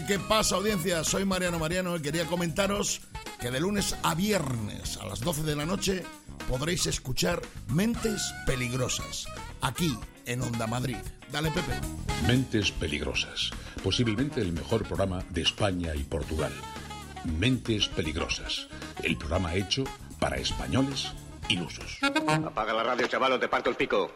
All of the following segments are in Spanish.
¿Qué pasa, audiencia? Soy Mariano y quería comentaros que de lunes a viernes a las 12 de la noche podréis escuchar Mentes Peligrosas, aquí en Onda Madrid. Dale, Pepe. Mentes Peligrosas, posiblemente el mejor programa de España y Portugal. Mentes Peligrosas, el programa hecho para españoles ilusos. Apaga la radio, chaval, o te parto el pico.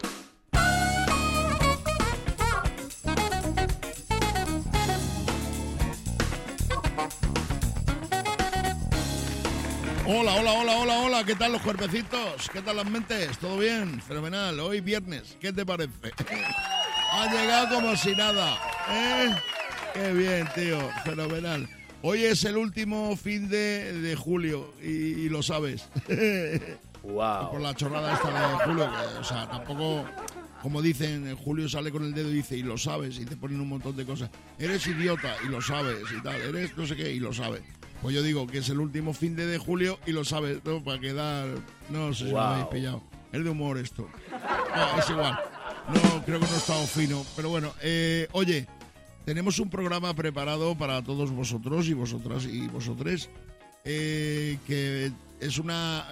Hola, ¿qué tal los cuerpecitos? ¿Qué tal las mentes? ¿Todo bien? Fenomenal, hoy viernes, ¿qué te parece? Ha llegado como si nada, ¿eh? Qué bien, tío, fenomenal. Hoy es el último fin de julio y lo sabes. Wow. Por la chorrada esta de julio, que, o sea, tampoco, como dicen, en julio sale con el dedo y dice, y lo sabes, y te ponen un montón de cosas. Eres idiota, y lo sabes, y tal, eres no sé qué, y lo sabes. Pues yo digo que es el último fin de julio y lo sabes, ¿no? Para quedar... No sé si lo habéis pillado. Es de humor esto. No, es igual. No, creo que no he estado fino. Pero bueno, oye, tenemos un programa preparado para todos vosotros y vosotras y vosotres. Que es una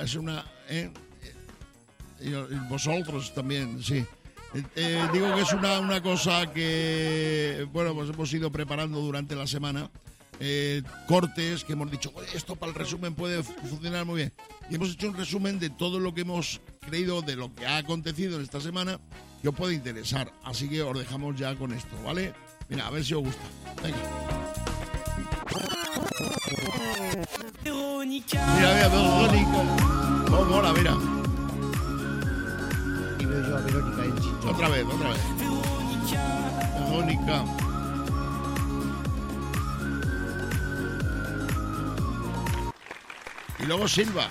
y vosotros también, sí. Digo que es una cosa que, bueno, pues hemos ido preparando durante la semana. Cortes que hemos dicho, esto para el resumen puede funcionar muy bien, y hemos hecho un resumen de todo lo que hemos creído de lo que ha acontecido en esta semana que os puede interesar, así que os dejamos ya con esto, ¿vale? Mira, a ver si os gusta. Venga. Mira, Verónica. Oh, mola, mira. Y veo yo a Verónica en Chicho. Otra vez. Verónica. Y luego Silva.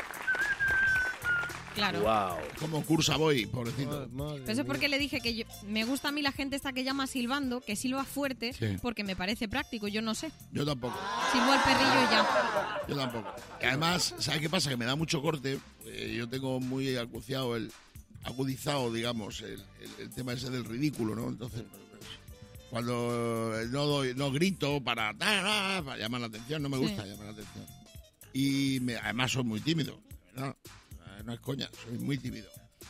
Claro. Wow. Como cursa voy, pobrecito. Pero eso es porque le dije que me gusta a mí la gente esta que llama silbando, que silba fuerte, Sí. porque me parece práctico, yo no sé. Yo tampoco. Silbo al perrillo y ya. Yo tampoco. Y además, ¿sabes qué pasa? Que me da mucho corte. Yo tengo muy agudizado, digamos, el tema ese del ridículo, ¿no? Entonces, cuando no grito para llamar la atención, no me gusta llamar la atención. Y además soy muy tímido, ¿verdad? No es coña, soy muy tímido.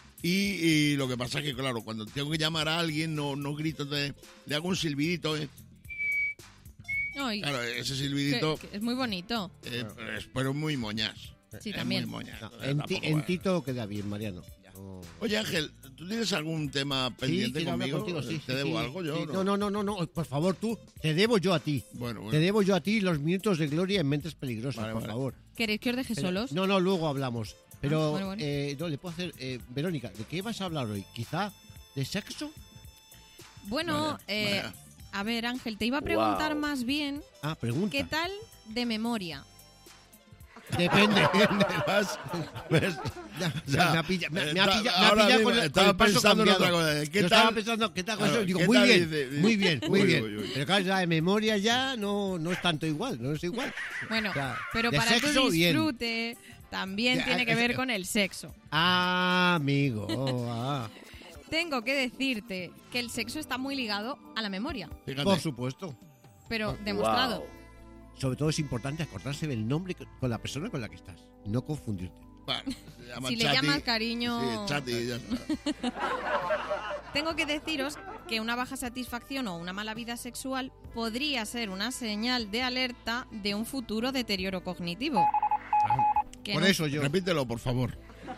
Y lo que pasa es que, claro, cuando tengo que llamar a alguien, no grito, le hago un silbidito, Ay, Claro, ese silbidito que es muy bonito. pero muy moñas. Sí, Es también. muy moñas. No, Tampoco en ti todo queda bien, Mariano. No. Oye, Ángel, ¿tú tienes algún tema Sí, pendiente quiero hablar conmigo? contigo, sí. ¿Te debo algo yo? Sí. ¿no? No, por favor, tú. Te debo yo a ti. Bueno. Te debo yo a ti los minutos de gloria en Mentes Peligrosas, Vale, por vale. favor. ¿Queréis que os deje Pero- solos? No, luego hablamos. Pero, bueno. no, le puedo hacer... Verónica, ¿de qué vas a hablar hoy? ¿Quizá de sexo? Bueno, Vaya. a ver, Ángel, te iba a preguntar Wow. más bien, Ah, pregunta. ¿qué tal de memoria? Depende. ¿Ves? Ya, me ha pillado ahora mismo con el estaba paso pensando en cambiado. otra cosa. ¿Qué Yo tal? estaba pensando, ¿qué tal? Claro, Digo, ¿qué muy tal? bien, Dice- muy bien, muy Uy, bien. uy, uy. Pero claro, la de memoria ya no es tanto igual, no es igual. Bueno, O sea, pero de para sexo, tu bien. disfrute también Ya, tiene que ver con el sexo. Ah, amigo. Tengo que decirte que el sexo está muy ligado a la memoria, Fíjate. Por supuesto. pero demostrado. Wow. Sobre todo es importante acordarse del nombre con la persona con la que estás. No confundirte. Bueno, se llama Si le Chati. llamas cariño- Sí, Chati, ya está. Tengo que deciros que una baja satisfacción o una mala vida sexual podría ser una señal de alerta de un futuro deterioro cognitivo. Que Por no- eso yo. Repítelo, por favor.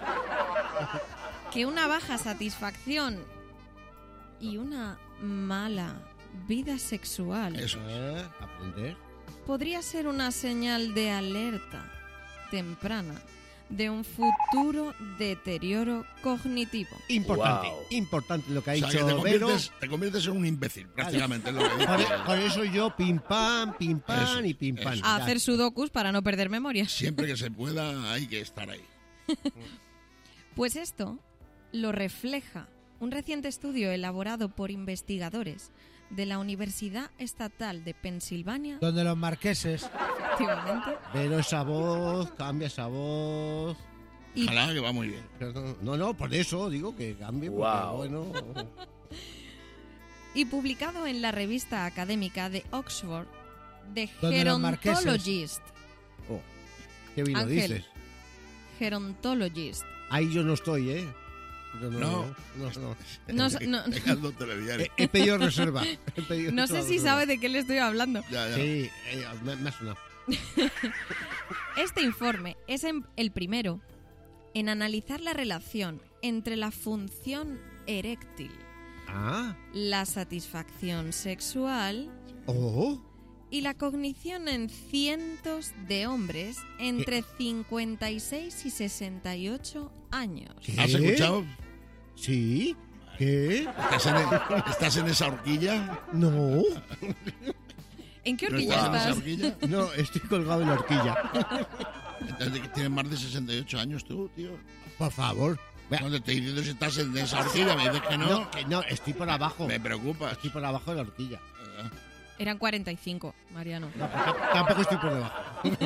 Que una baja satisfacción y una mala vida sexual Eso. Aprender. podría ser una señal de alerta temprana de un futuro deterioro cognitivo. Importante, Wow. importante lo que ha O sea, que dicho Vero. te conviertes en un imbécil, prácticamente. es lo que Por, dice. por eso yo pim pam Eso, y pim pam. eso. A hacer sudokus para no perder memoria. Siempre que se pueda, hay que estar ahí. Pues esto lo refleja un reciente estudio elaborado por investigadores de la Universidad Estatal de Pensilvania, Donde los marqueses. efectivamente, Pero esa voz, cambia esa voz. y, Ojalá que va muy bien. Perdón. No, por eso digo que cambie. Porque, Wow. bueno, y publicado en la revista académica de Oxford The Donde los marqueses. Gerontologist. Oh, qué bien lo Ángel. dices. Gerontologist. Ahí yo no estoy, ¿eh? Yo No. No Pegando telediario. He pedido reserva. no sé si sabe de qué le estoy hablando. Ya. Sí, me ha sonado. Este informe es el primero en analizar la relación entre la función eréctil, Ah. la satisfacción sexual Oh. y la cognición en cientos de hombres entre 56 y 68 años. ¿Qué? ¿Has escuchado? ¿Sí? ¿Qué? ¿Estás en esa horquilla? No. ¿En qué ¿No horquilla estás en esa estás? horquilla? No, estoy colgado en la horquilla. Entonces, tienes más de 68 años tú, tío. Por favor. Vea. No te estoy diciendo si estás en esa horquilla, me dices que no. No, que no, estoy por abajo. Me preocupas. Estoy por abajo de la horquilla. Eran 45, Mariano. No, tampoco estoy por debajo.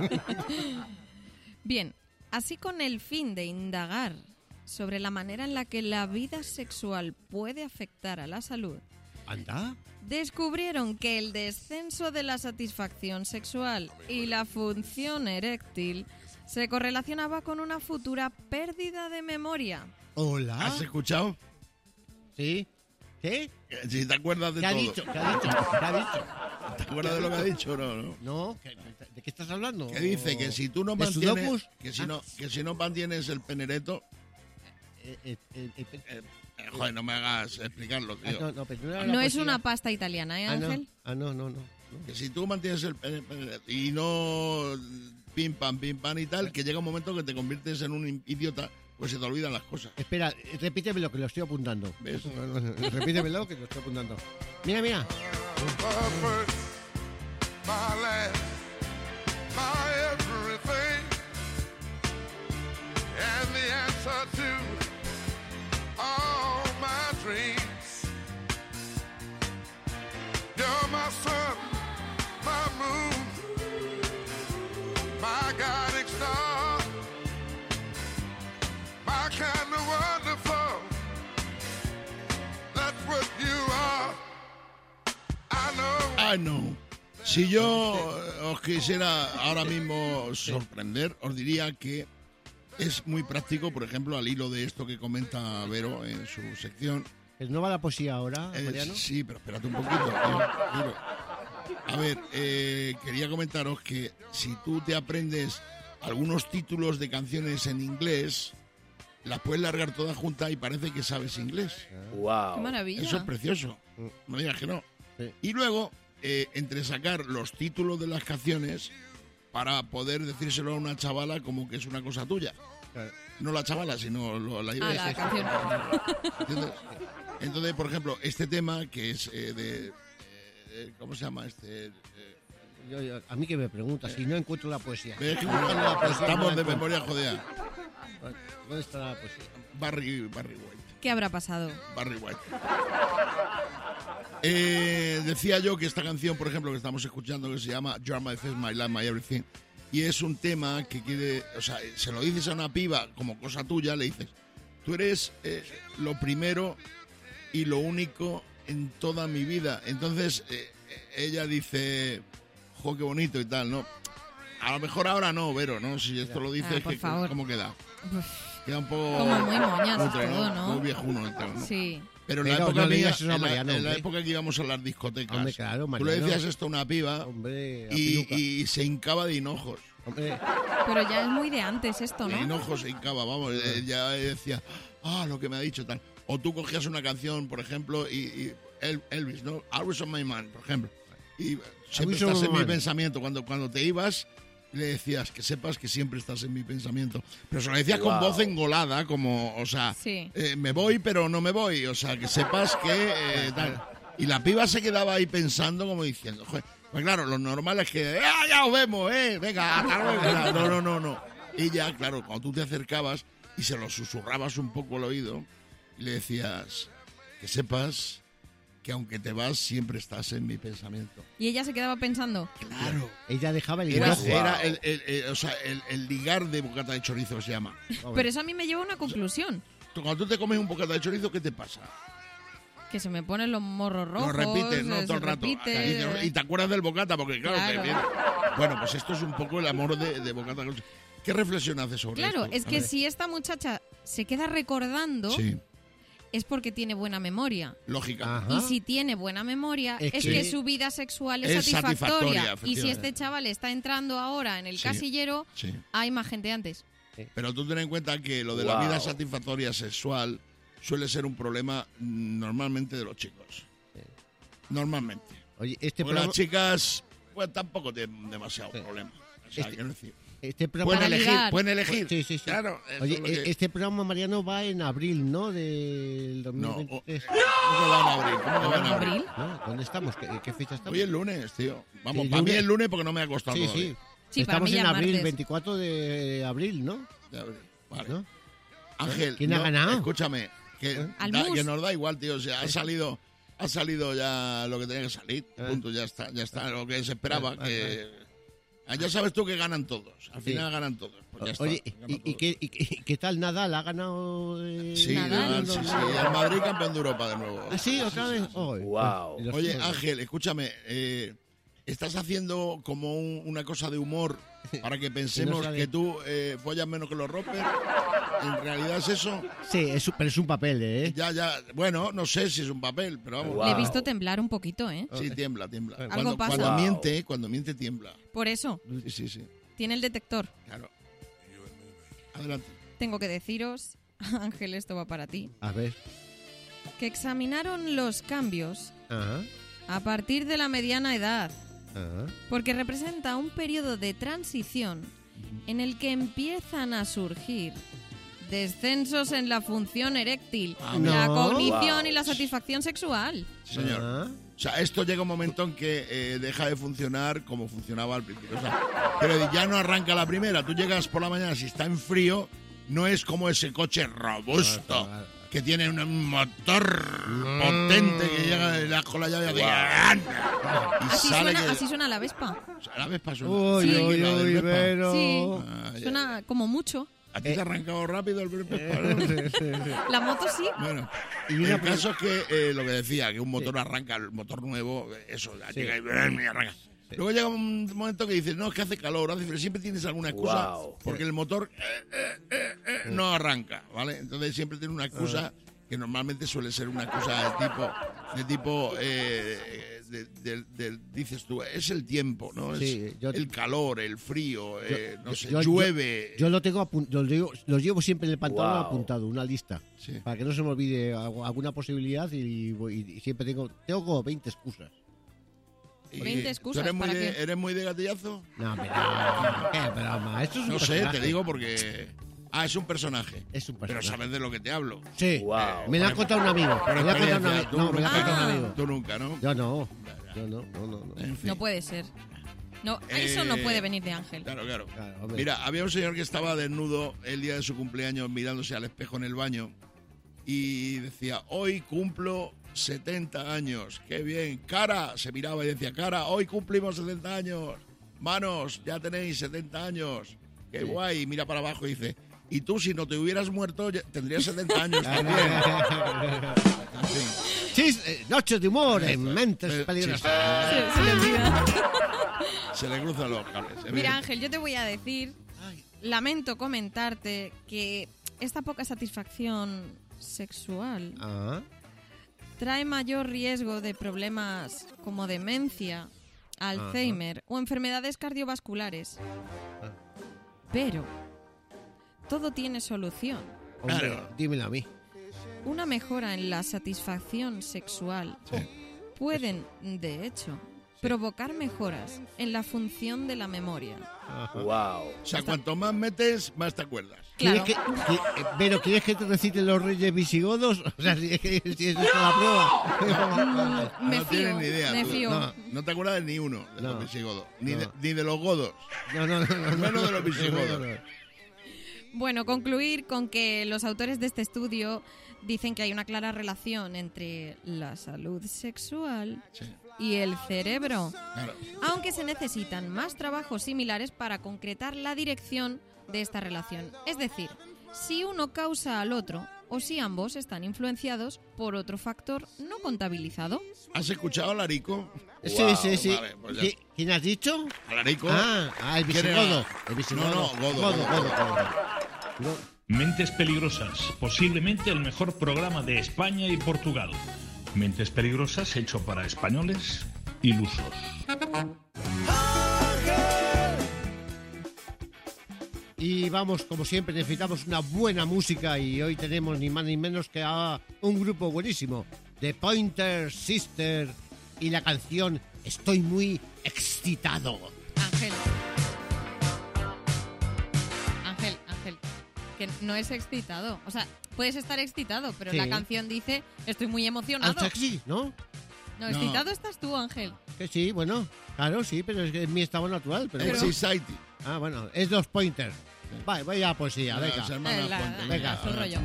Bien, así con el fin de indagar sobre la manera en la que la vida sexual puede afectar a la salud, ¿Anda? descubrieron que el descenso de la satisfacción sexual y la función eréctil se correlacionaba con una futura pérdida de memoria. ¿Hola? ¿Has escuchado? ¿Sí? ¿Qué? Si te acuerdas de ¿Qué ha todo. dicho? ¿Qué ha dicho? ¿Qué ha dicho? ¿Te acuerdas de lo que ha dicho o no? No, ¿de qué estás hablando? Que dice que si tú no ¿De mantienes, Sudokus? que si no mantienes el penereto, joder, no me hagas explicarlo, tío. No es una pasta italiana, ¿eh, Ángel? No. Que si tú mantienes el penereto y no pim pam y tal, que llega un momento que te conviertes en un idiota, pues se te olvidan las cosas. Espera, repítemelo que lo estoy apuntando. ¿Ves? Repítemelo que lo estoy apuntando. Mira, mira. My last, my everything, and the answer to all my dreams. You're my sun, my moon, my guiding star, my kind of wonderful. That's what you are. I know. Ah, no. Si yo os quisiera ahora mismo sorprender, os diría que es muy práctico, por ejemplo, al hilo de esto que comenta Vero en su sección. ¿No va la poesía ahora, Mariano? Sí, pero espérate un poquito. Tío. A ver, quería comentaros que si tú te aprendes algunos títulos de canciones en inglés, las puedes largar todas juntas y parece que sabes inglés. Wow. ¡Qué maravilla! Eso es precioso. No digas que no. Sí. Y luego, entre sacar los títulos de las canciones para poder decírselo a una chavala como que es una cosa tuya. Claro. No la chavala, sino la idea. la canción. ¿Entiendes? Entonces, por ejemplo, este tema que es ¿cómo se llama este? A mí que me preguntas si no encuentro la poesía. ¿Ves que Buscando la poesía, estamos no la de encuentro. memoria jodida? ¿Dónde está la poesía? Barry White. ¿Qué habrá pasado? Barry White. Decía yo que esta canción, por ejemplo, que estamos escuchando, que se llama You're My Face, My Life, My Everything, y es un tema que quiere, o sea, se lo dices a una piba como cosa tuya, le dices, tú eres lo primero y lo único en toda mi vida. Entonces, ella dice, jo, qué bonito y tal, ¿no? A lo mejor ahora no, Vero, ¿no? Si esto lo dices, por favor. ¿cómo queda? Queda un poco... Como muy moñas cutre, todo, ¿no? Muy viejuno y tal, ¿no? Sí. Pero en la Pero época no le mía, digas eso a Mariano, en la hombre. época que íbamos a las discotecas, Hombre, claro, tú le Mariano. decías esto a una piba Hombre, la y, peluca. y se hincaba de hinojos. Hombre, Pero ya es muy de antes esto, De ¿no? hinojos se hincaba, vamos. Ya decía, lo que me ha dicho tal. O tú cogías una canción, por ejemplo, y Elvis, ¿no? I was on my mind, por ejemplo. Y siempre was on estás my en mi mind. pensamiento. Cuando te ibas, le decías que sepas que siempre estás en mi pensamiento. Pero se lo decías con Wow. voz engolada, como, o sea, Sí. me voy pero no me voy. O sea, que sepas que tal. Y la piba se quedaba ahí pensando como diciendo, joder, pues claro, lo normal es que, ya os vemos, venga, hasta luego. No. Y ya, claro, cuando tú te acercabas y se lo susurrabas un poco al oído, y le decías, que sepas que aunque te vas, siempre estás en mi pensamiento. Y ella se quedaba pensando, Claro. ella dejaba el Era, hinojo. era el ligar de bocata de chorizo, se llama. pero eso a mí me lleva a una conclusión. Cuando tú te comes un bocata de chorizo, ¿qué te pasa? Que se me ponen los morros rojos. Lo repites, ¿no? se Todo el rato. repite. Y te acuerdas del bocata, porque claro, Claro. te viene. Bueno, pues esto es un poco el amor de bocata. ¿Qué reflexión haces sobre esto? Claro, es A que ver. si esta muchacha se queda recordando, Sí, es porque tiene buena memoria. lógica. Ajá. Y si tiene buena memoria, Es es que- que su vida sexual es Es satisfactoria, satisfactoria. Y si efectivamente. este chaval está entrando ahora en el Sí. casillero, Sí. hay más gente antes. Pero tú ten en cuenta que lo de la Wow. vida satisfactoria sexual suele ser un problema normalmente de los chicos. Normalmente. Oye, este Porque programa, las chicas, pues tampoco tienen demasiado Sí. problema. O sea, Este- quiero decir, este programa... pueden Para elegir, ligar. pueden elegir. Sí, sí, sí. Claro. eso Oye, es lo que- este programa, Mariano, va en abril, ¿no? Del No, 2023. ¿cómo que van a abrir? ¿Cómo que van a abrir? ¿Abril? ¿No? ¿Dónde estamos? ¿Qué fecha estamos? Hoy es lunes, tío. Vamos, Sí, para mí lunes. es lunes porque no me ha costado Sí, todavía. sí. Sí, para Estamos mí ya en es abril, martes. 24 de abril, ¿no? De abril. Vale. ¿No? Ángel, ¿Quién ha ganado? Escúchame, Almus. que nos da igual, tío. O sea, ha salido ya lo que tenía que salir. Punto, ya está. Lo que se esperaba. Ya sabes tú que ganan todos. Al Sí. final ganan todos. Pues ya está, Oye, ganan ¿y todos. qué tal Nadal? ¿Ha ganado? Sí, Nadal. sí. El Madrid campeón de Europa de nuevo. ¿Ah, sí? ¿Otra vez? Ay, Wow. y los Oye, tíos, Ángel, escúchame. Estás haciendo como una cosa de humor para que pensemos sale. que tú follas menos que los rompers. En realidad es eso. Sí, pero es un papel, ¿eh? Ya. Bueno, no sé si es un papel, pero vamos. Wow. Le he visto temblar un poquito, ¿eh? Sí, tiembla. Algo pasa. Cuando miente, tiembla. Por eso, Sí. tiene el detector. Claro. Adelante. Tengo que deciros, Ángel, esto va para ti, A ver. que examinaron los cambios Ajá. a partir de la mediana edad, Ajá. porque representa un periodo de transición en el que empiezan a surgir descensos en la función eréctil, la No. cognición Wow. y la satisfacción sexual. Sí, señor. Ajá. O sea, esto llega un momento en que deja de funcionar como funcionaba al principio. O sea, pero ya no arranca la primera. Tú llegas por la mañana, si está en frío, no es como ese coche robusto que tiene un motor potente que llega y le das con la llave y Así sale suena, que... así suena la Vespa. O sea, la Vespa suena. Uy, Sí. uy, La del uy, Vespa. pero... Sí, Ah, ya. suena como mucho. ¿A ti te ha arrancado rápido el Vespa? ¿no? La moto sí. Bueno, Y una el caso es que lo que decía, que un motor arranca, el motor nuevo, eso, llega y arranca. Luego llega un momento que dices, no, es que hace calor, hace frío, siempre tienes alguna excusa, Wow. porque el motor no arranca, ¿vale? Entonces siempre tiene una excusa que normalmente suele ser una excusa dices tú, es el tiempo, ¿no? Sí, Es yo- el calor, el frío, no sé, yo- llueve. Yo lo tengo los llevo siempre en el pantalón Wow. apuntado, una lista. Sí. Para que no se me olvide alguna posibilidad y siempre tengo como 20 excusas. Y 20 ¿tú excusas, eres muy ¿para de, qué? eres muy de gatillazo? No, pero... ¿Qué broma? Esto es un No sé, personaje. te digo porque... Ah, es un personaje. Es un Pero personaje. sabes de lo que te hablo. Sí. Wow. Me lo ha contado un amigo. Por Me lo ha contado un experiencia, amigo. tú No, me lo ha nunca. contado un Ah. amigo. Tú nunca, ¿no? Yo no. No. En fin. No puede ser. No, eso no puede venir de Ángel. Claro. Claro, hombre. Mira, había un señor que estaba desnudo el día de su cumpleaños mirándose al espejo en el baño y decía, hoy cumplo 70 años. ¡Qué bien! Cara, se miraba y decía, cara, hoy cumplimos 70 años. Manos, ya tenéis 70 años. ¡Qué guay! Y mira para abajo y dice, y tú si no te hubieras muerto ya tendrías 70 años también. En fin. Noches de humor en Mentes Peligrosas. Se le olvida. Se le cruzan los cables. En fin. Mira, Ángel, yo te voy a decir, lamento comentarte que esta poca satisfacción sexual Ah, trae mayor riesgo de problemas como demencia, Alzheimer o enfermedades cardiovasculares. Pero todo tiene solución. hombre, Claro. dímelo a mí. Una mejora en la satisfacción sexual pueden, de hecho, provocar mejoras en la función de la memoria. Wow. O sea, cuanto más metes, más te acuerdas. Claro. Pero ¿quieres que te reciten los reyes visigodos? O sea, si es eso es la prueba. Me no fío, tienes ni idea. me tú. fío. No te acuerdas de ni uno de No. los visigodos. Ni, No. ni de los godos. No. Menos de los visigodos. Bueno, concluir con que los autores de este estudio dicen que hay una clara relación entre la salud sexual Sí, y el cerebro, claro. aunque se necesitan más trabajos similares para concretar la dirección de esta relación. Es decir, si uno causa al otro, o si ambos están influenciados por otro factor no contabilizado. ¿Has escuchado a Larico? Sí. Vale, pues ya. ¿Quién has dicho? A Larico. El visigodo. El visigodo. No, Godo. Mentes Peligrosas, posiblemente el mejor programa de España y Portugal. Mentes Peligrosas hecho para españoles ilusos. Y vamos, como siempre, necesitamos una buena música y hoy tenemos ni más ni menos que a un grupo buenísimo, The Pointer Sister, y la canción Estoy muy excitado. Ángel, que no es excitado. O sea, puedes estar excitado, pero Sí. la canción dice estoy muy emocionado. Al sexy, ¿no? No, excitado estás tú, Ángel. Que sí, bueno, claro, sí, pero es que es mi estado natural. Pero Society. bueno, es Los Pointers. Vaya poesía, venga. Las hermanas Puente. venga, su rollo.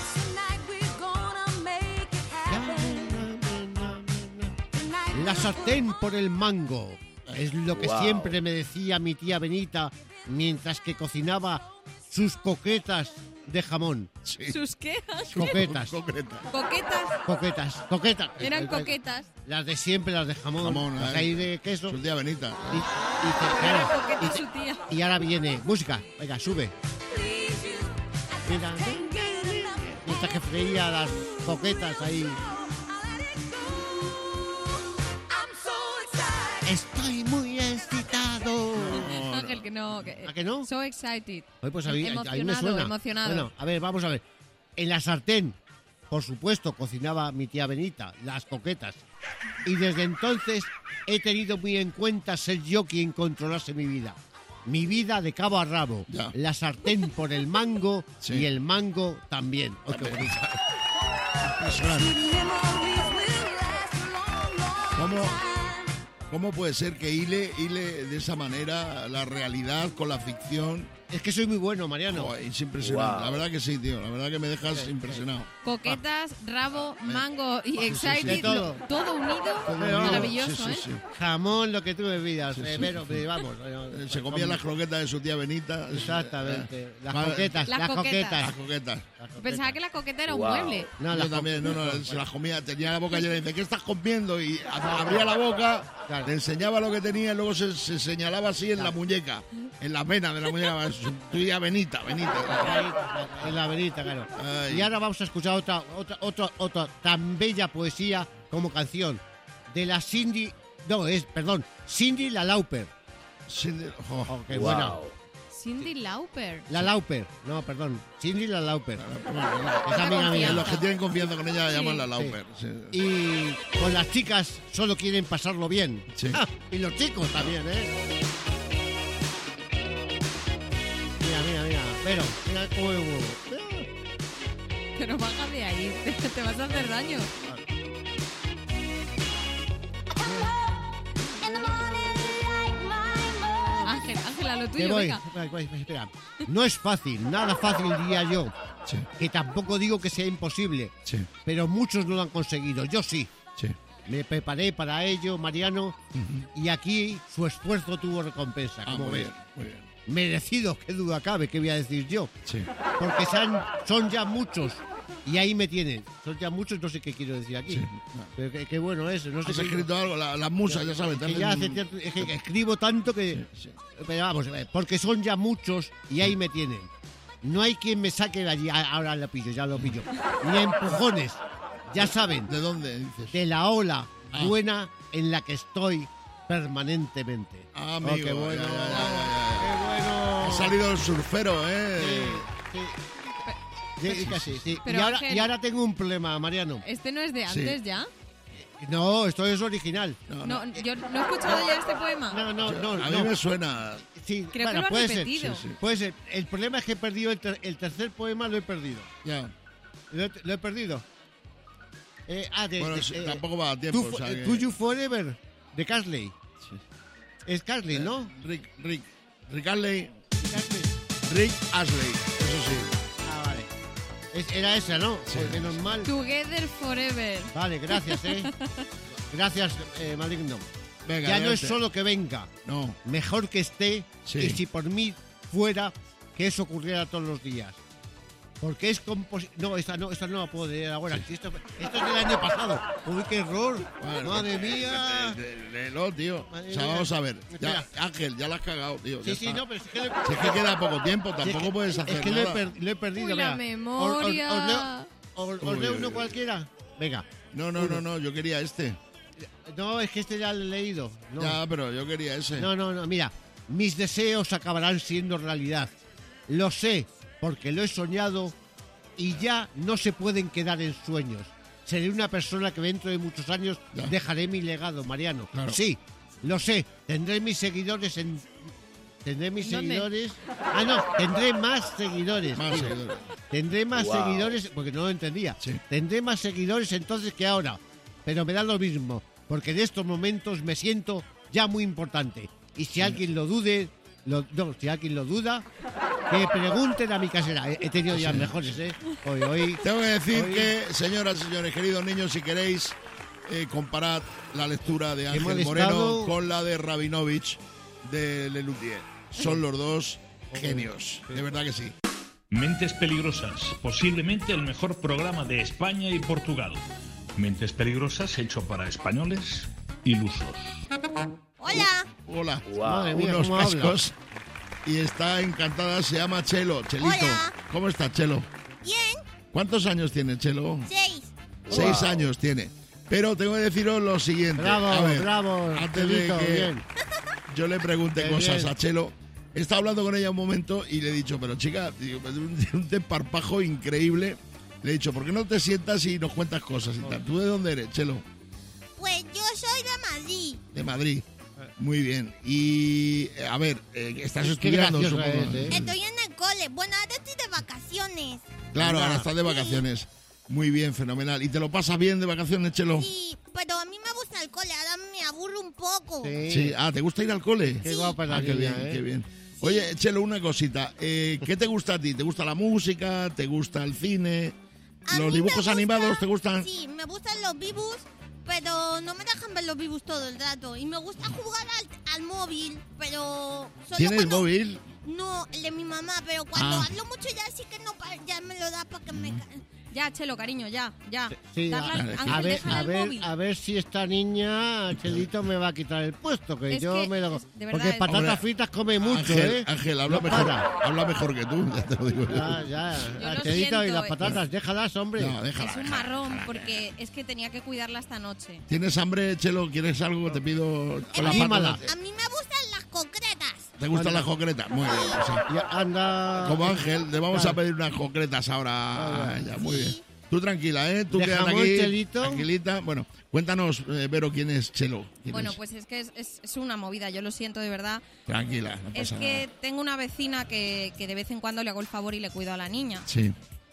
La sartén por el mango. Es lo que Wow. siempre me decía mi tía Benita mientras que cocinaba sus coquetas de jamón. Sí. ¿Sus qué? Coquetas. Coquetas. Coquetas. Eran coquetas. Las de siempre, las de jamón, las hay de queso. Su tía Benita. Era coqueta su tía. Y ahora viene música. Venga, sube. Mira. Mientras que freía las coquetas ahí. Estoy muy excitado. Ángel, que no. ¿A que no? So excited. Oye, pues a mí me Emocionado, suena. emocionado. Bueno, a ver, vamos a ver. En la sartén, por supuesto, cocinaba mi tía Benita, las coquetas. Y desde entonces he tenido muy en cuenta ser yo quien controlase mi vida. Mi vida de cabo a rabo. Ya. La sartén por el mango Sí. y el mango también. Oh, qué bonito. Impresionante. ¿Cómo puede ser que hile de esa manera la realidad con la ficción? Es que soy muy bueno, Mariano. Joder, es impresionante. Wow. La verdad que sí, tío. La verdad que me dejas impresionado. Coquetas, rabo, mango y de excited. todo. Todo unido. Todo Maravilloso, Sí, sí, ¿eh? sí. Jamón, lo que tú me pidas. Sí, Pero, vamos. Se comía las croquetas de su tía Benita. Exactamente. Las Vale. coquetas, Las las coquetas. coquetas. Las croquetas. Pensaba que la coqueta era un Wow. mueble. No, Yo las también, coquetas. se las comía, tenía la boca llena y dice, ¿qué estás comiendo? Y abría la boca, Claro. le enseñaba lo que tenía y luego se señalaba así en la muñeca, en la vena de la muñeca. Su tía Benita. En la verita, claro. Ay. Y ahora vamos a escuchar otra tan bella poesía como canción de la Cindy. No, Cindy la Lauper. Oh, qué buena. Wow. Cindy Lauper. La Lauper. No, perdón. Cindy la Lauper. Poca Es amiga mía. Los que tienen confianza con ella la Sí. llaman la Lauper. Sí. Y con las chicas solo quieren pasarlo bien. Sí. Ah, y los chicos también, ¿eh? Mira. Pero, mira cómo es huevo. Pero baja de ahí. Te vas a hacer daño. Ángel, a lo Que tuyo, voy. venga. Espera. No es fácil, nada fácil diría yo. Sí. Que tampoco digo que sea imposible. Sí. Pero muchos no lo han conseguido. Yo sí. Sí. Me preparé para ello, Mariano, y aquí su esfuerzo tuvo recompensa, Ah, como muy ves. bien, muy bien. Merecido, qué duda cabe, qué voy a decir yo. Sí. Porque son ya muchos, y ahí me tienen. Son ya muchos, no sé qué quiero decir aquí. Sí. Pero qué bueno es. No sé Has qué- escrito algo, las musas, ya sabes. que ya hace tiempo- es que escribo tanto que... Sí. Pero vamos, porque son ya muchos y ahí me tienen. No hay quien me saque de allí. Ahora lo pillo, ya lo pillo. Ni a empujones. Ya saben, ¿De dónde dices? de la ola Ah. buena en la que estoy permanentemente. Ah, amigo. qué bueno. Ya. Qué bueno. Ha salido el surfero, Sí. Sí, casi, sí. Pero, Ángel- Y ahora tengo un problema, Mariano. ¿Este no es de antes Sí. ya? No, esto es original. No, yo no he escuchado ya este poema. No, A mí me suena. Sí, Creo bueno, que lo has puede repetido. ser. Puede ser. El problema es que he perdido el tercer poema, lo he perdido. Ya. Lo he perdido. Bueno, sí, tampoco va a tiempo. To o sea que- To You Forever, de Carsley. Sí. Es Carsley, ¿no? Rick Astley. Carsley. Rick Astley, eso sí. Ah, vale. Era esa, ¿no? Sí. Pues menos mal. Together Forever. Vale, gracias, Gracias, Maligno. Venga, Ya no es adelante. solo que venga, No. mejor que esté, Sí. y si por mí fuera, que eso ocurriera todos los días. Porque es No, esta no la puedo leer ahora. Si esto es del año pasado. Uy, qué error. Bueno, Madre mía. Léelo, tío. Madre O sea, mía. vamos a ver. Ya, Espera. Ángel, ya la has cagado, tío. ya Sí, está. no, pero es que Si es que queda poco tiempo, tampoco puedes hacer Es que nada. lo he perdido. Uy, la mira. memoria. ¿Os Uy, leo uy, uno uy. cualquiera? Venga. No, yo quería este. No, es que este ya lo he leído. No. Ya, pero yo quería ese. No, mira. Mis deseos acabarán siendo realidad. Lo sé, porque lo he soñado y ya no se pueden quedar en sueños. Seré una persona que dentro de muchos años Ya. dejaré mi legado, Mariano. Claro. Sí, lo sé. Tendré mis seguidores en... Tendré mis ¿Dónde? seguidores... Ah, no, tendré más seguidores. Más seguidores. Tendré más Wow. seguidores, porque no lo entendía. Sí. Tendré más seguidores entonces que ahora. Pero me da lo mismo, porque en estos momentos me siento ya muy importante. Y si alguien lo dude, si alguien lo duda, que pregunten a mi casera. He tenido ya mejores, ¿eh? Hoy. Tengo que decir Hoy- que, señoras y señores, queridos niños, si queréis comparad la lectura de Ángel molestado. Moreno con la de Rabinovich de Lelutier. Son los dos genios, de verdad que sí. Mentes Peligrosas, posiblemente el mejor programa de España y Portugal. Mentes Peligrosas hecho para españoles ilusos. Hola. Hola, Madre mía, unos cómo habla. cascos. Y está encantada, se llama Chelo. Chelito, Hola. ¿cómo está Chelo? Bien, ¿Cuántos años tiene Chelo? 6. 6 años tiene. Pero tengo que deciros lo siguiente. Bravo, A ver, bravo. antes de Chelito, que bien. yo le pregunte Qué cosas bien. a Chelo, he estado hablando con ella un momento y le he dicho, pero chica, tío, un desparpajo increíble. Le he dicho, ¿por qué no te sientas y nos cuentas cosas y tal? ¿Tú de dónde eres, Chelo? Pues yo soy de Madrid. De Madrid. Muy bien. Y, a ver, estás Qué estudiando, graciosa supongo. es, ¿eh? Estoy en el cole. Bueno, ahora estoy de vacaciones. Claro, Anda. ahora estás de vacaciones. Muy bien, fenomenal. ¿Y te lo pasas bien de vacaciones, Chelo? Sí, pero a mí me gusta el cole. Ahora me aburro un poco. Sí. Ah, ¿te gusta ir al cole? Qué guapa la Ah, qué niña, bien, ¿eh? qué bien. Oye, Chelo, una cosita. ¿Qué te gusta a ti? ¿Te gusta la música? ¿Te gusta el cine? A ¿Los mí me dibujos gusta- animados te gustan? Sí, me gustan los vivos, pero no me dejan ver los vivos todo el rato. Y me gusta jugar al móvil, pero... solo ¿Tienes cuando- móvil? No, el de mi mamá, pero cuando Ah. hablo mucho ya sí que no, ya me lo da para que me... Ya, Chelo, cariño, ya. Sí, Darle al- a- Ángel, déjale el móvil. a ver si esta niña, Chelito, me va a quitar el puesto, que Es yo que, me lo... de verdad, Porque es- patatas Hombre, fritas come mucho, Ángel, ¿eh? Ángel, habla No mejor, para. habla mejor que tú, ya te lo digo yo. Ya. Yo lo Chelito, y siento, las patatas, déjalas, hombre. No, déjala, Es un déjala, marrón, déjala. porque es que tenía que cuidarla esta noche. ¿Tienes hambre, Chelo? ¿Quieres algo? Te pido con la Anímala. patata. A mí me gustan las concretas. ¿Te gustan Anda. las concretas? Muy bien, pues sí. Ya, anda... Como Ángel, le vamos a Claro. pedir unas concretas ahora. Ah, Ya, muy bien. Tú tranquila, ¿eh? Tú ¿De quédate jamón, aquí, Chelito? tranquilita. Bueno, cuéntanos, Vero, ¿quién es Chelo? ¿Quién Bueno, es? pues es que es una movida, yo lo siento de verdad. Tranquila, no Es pasa que nada. tengo una vecina que de vez en cuando le hago el favor y le cuido a la niña. Sí.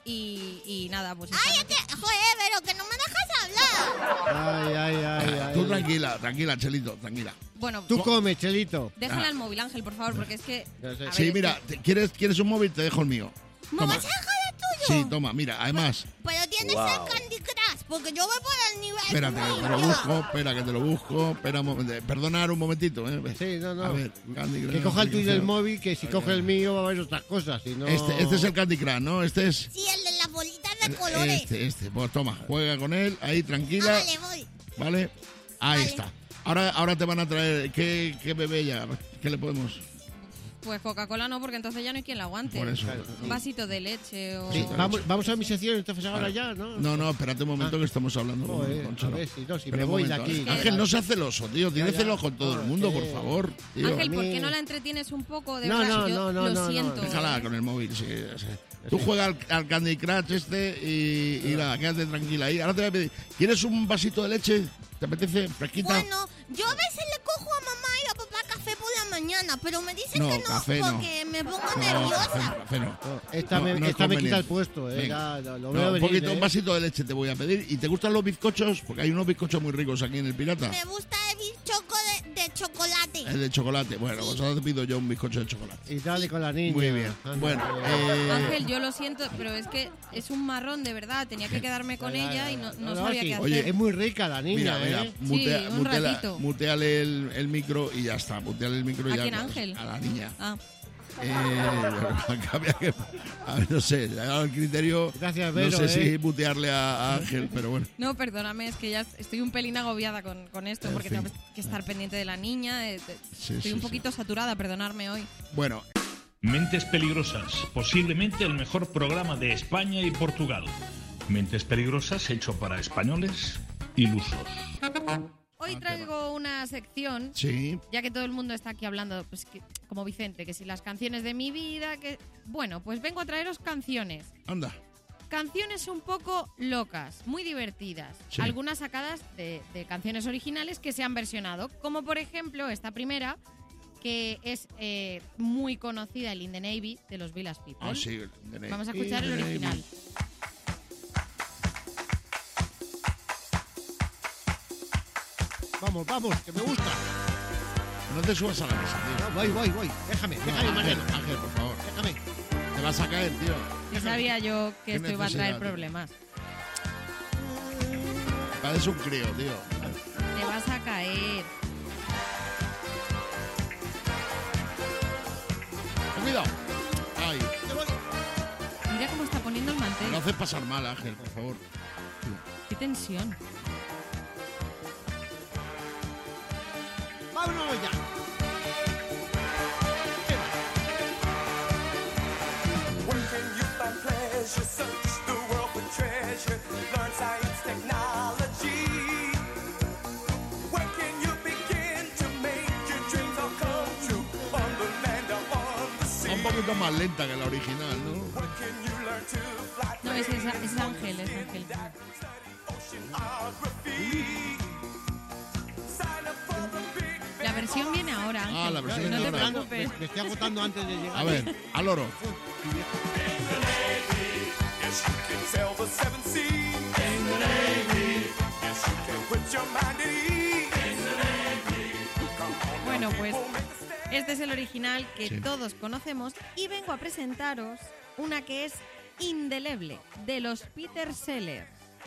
Y nada, pues... Ay, esta es que, joder, pero que no me dejas hablar. Ay. Tú tranquila, Chelito, tranquila. Bueno, Tú come, Chelito. déjale al móvil, Ángel, por favor, porque es que... Ya sé. a ver, Sí, es mira, ¿quieres un móvil? Te dejo el mío. ¿Me Toma. vas a dejar el tuyo? Sí, toma, mira, además, Pero tienes Wow. el Candy Crush, porque yo voy por el nivel espérate, que te lo medio. busco, espera que te lo busco, espera un momento, perdonar un momentito, Sí, no. A ver, Candy Crush, Que coja el tuyo del feo. móvil, que si coge el mío va a haber otras cosas. Si no... Este es el Candy Crush, ¿no? Este es... Sí, el de las bolitas de colores. Este, pues toma, juega con él, ahí Ah, tranquila, vale, voy. ¿vale? Ahí Vale. está. Ahora te van a traer, ¿qué bebé ya? ¿Qué le podemos? Pues Coca-Cola no, porque entonces ya no hay quien la aguante. Por eso. Un vasito de leche o... Sí, vamos a mi sección entonces ahora ya, ¿no? No, espérate un momento que estamos hablando con Joder, Chelo. a ver, si no, si Espera me un voy de momento, aquí. Ángel, no seas celoso, tío. Tienes ya. celos con todo el mundo, por que- favor. Tío. Ángel, ¿por A mí- qué no la entretienes un poco? De No, verdad, no, yo no, lo no, siento. Déjala con el móvil, sí. Sí. Tú juega al Candy Crush y nada, quédate tranquila ahí. Ahora te voy a pedir, ¿quieres un vasito de leche? ¿Te apetece fresquita? Bueno, yo a veces le cojo a mamá y a papá café por la mañana, pero me dicen No, que no, café no. porque me pongo No, nerviosa. café no. Esta No, me, no es esta me quita el conveniente. puesto, Venga. ya, lo No, veo un venir, poquito, un vasito de leche te voy a pedir. ¿Y te gustan los bizcochos? Porque hay unos bizcochos muy ricos aquí en el Pirata. Me gusta el bizcocho de chocolate. El de chocolate. Bueno, pues ahora te pido yo un bizcocho de chocolate. Y dale con la niña. Muy bien. Anda, Bueno, Ángel, yo lo siento, pero es que es un marrón, de verdad. Tenía que quedarme con ella y no sabía sí. qué hacer. Oye, Es muy rica la niña, mira, ¿eh? Sí, un ratito. muteale el micro y ya está. Muteale el micro y ¿A ya. quién, pues, Ángel? A la niña. Ah, Había que, no sé, el criterio. Gracias, Vero, no sé si mutearle a Ángel, pero bueno. No, perdóname, es que ya estoy un pelín agobiada con esto, En porque fin. tengo que estar pendiente de la niña. Sí, estoy sí, un sí. poquito saturada, perdonadme hoy. Bueno, Mentes Peligrosas, posiblemente el mejor programa de España y Portugal. Mentes Peligrosas hecho para españoles ilusos. Hoy traigo una sección, sí. ya que todo el mundo está aquí hablando, pues como Vicente, que si las canciones de mi vida, que bueno, pues vengo a traeros canciones. Anda. Canciones un poco locas, muy divertidas. Sí. Algunas sacadas de canciones originales que se han versionado, como por ejemplo esta primera, que es muy conocida, el In the Navy, de los Village People. Ah, sí. Vamos a escuchar el In the original. Navy. Vamos, vamos, que me gusta. No te subas a la mesa, tío. No, voy. Déjame, Ángel, Manolo. Ángel, por favor. Déjame. Te vas a caer, tío. Ya sabía yo que Qué esto iba a traer necesidad, tío. problemas. Pareces un crío, tío. Te vas a caer. Cuidado. Ay, Mira cómo está poniendo el mantel. no haces pasar mal, Ángel, por favor. Qué tensión. Vámonos ya. Un poquito más lenta que la original, ¿no? No, es Ángel, es Ángel. La versión viene ahora, Ángel. Ah, la versión no viene te ahora. preocupes. Me estoy agotando antes de llegar. A ver, al oro. Bueno, pues este es el original que Sí. todos conocemos y vengo a presentaros una que es indeleble, de los Peter Sellers.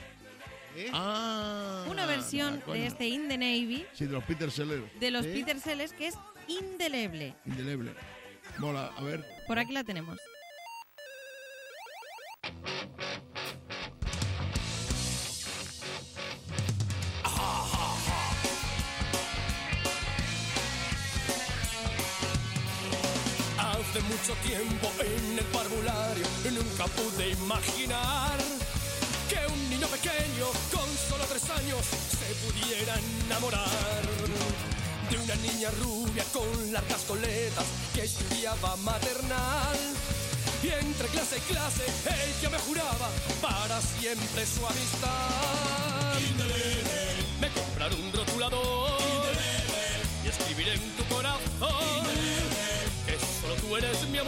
Ah. Una versión coño. de este In the Navy, Sí, de los Peter Sellers. de los Peter Sellers, que es indeleble. Indeleble. Mola, a ver. Por aquí la tenemos. Hace mucho tiempo en el parvulario nunca pude imaginar que un niño pequeño con solo 3 años se pudiera enamorar de una niña rubia con largas coletas que estudiaba maternal. Y entre clase y clase ella me juraba para siempre su amistad. Me compraré un rotulador y escribiré en tu corazón que solo tú eres mi amor.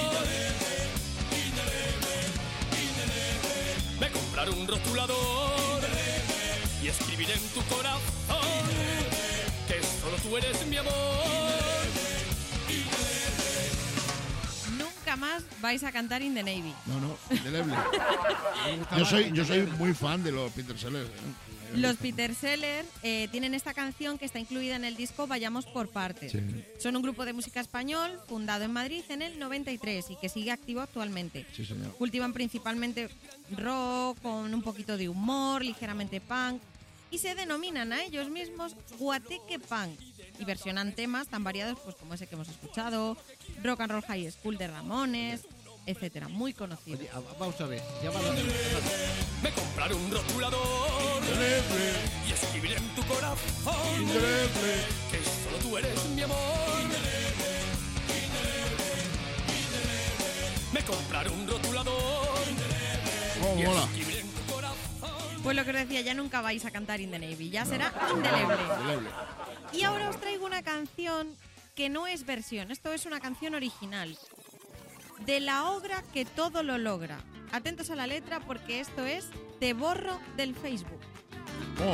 Me compraré un rotulador y escribiré en tu corazón que solo tú eres mi amor. Nunca más vais a cantar In the Navy. No, indeleble. yo soy muy fan de los Peter Sellers. Los Peter Sellers tienen esta canción que está incluida en el disco Vayamos por Partes. Sí. Son un grupo de música español fundado en Madrid en el 93 y que sigue activo actualmente. Sí, señor. Cultivan principalmente rock, con un poquito de humor, ligeramente punk, y se denominan a ellos mismos Guateque Punk, y versionan temas tan variados pues como ese que hemos escuchado, Rock and Roll High School de Ramones, etcétera, muy conocidos. Oye, vamos a ver. Ya va Me compraré un rotulador y escribiré en tu corazón que solo tú eres mi amor. Me compraré un rotulador y mola. escribiré en tu corazón. Pues lo que os decía, ya nunca vais a cantar In the Navy, ya será indeleble. Indeleble. Y ahora os traigo una canción que no es versión, esto es una canción original, de la obra que todo lo logra. Atentos a la letra porque esto es Te borro del Facebook. Oh,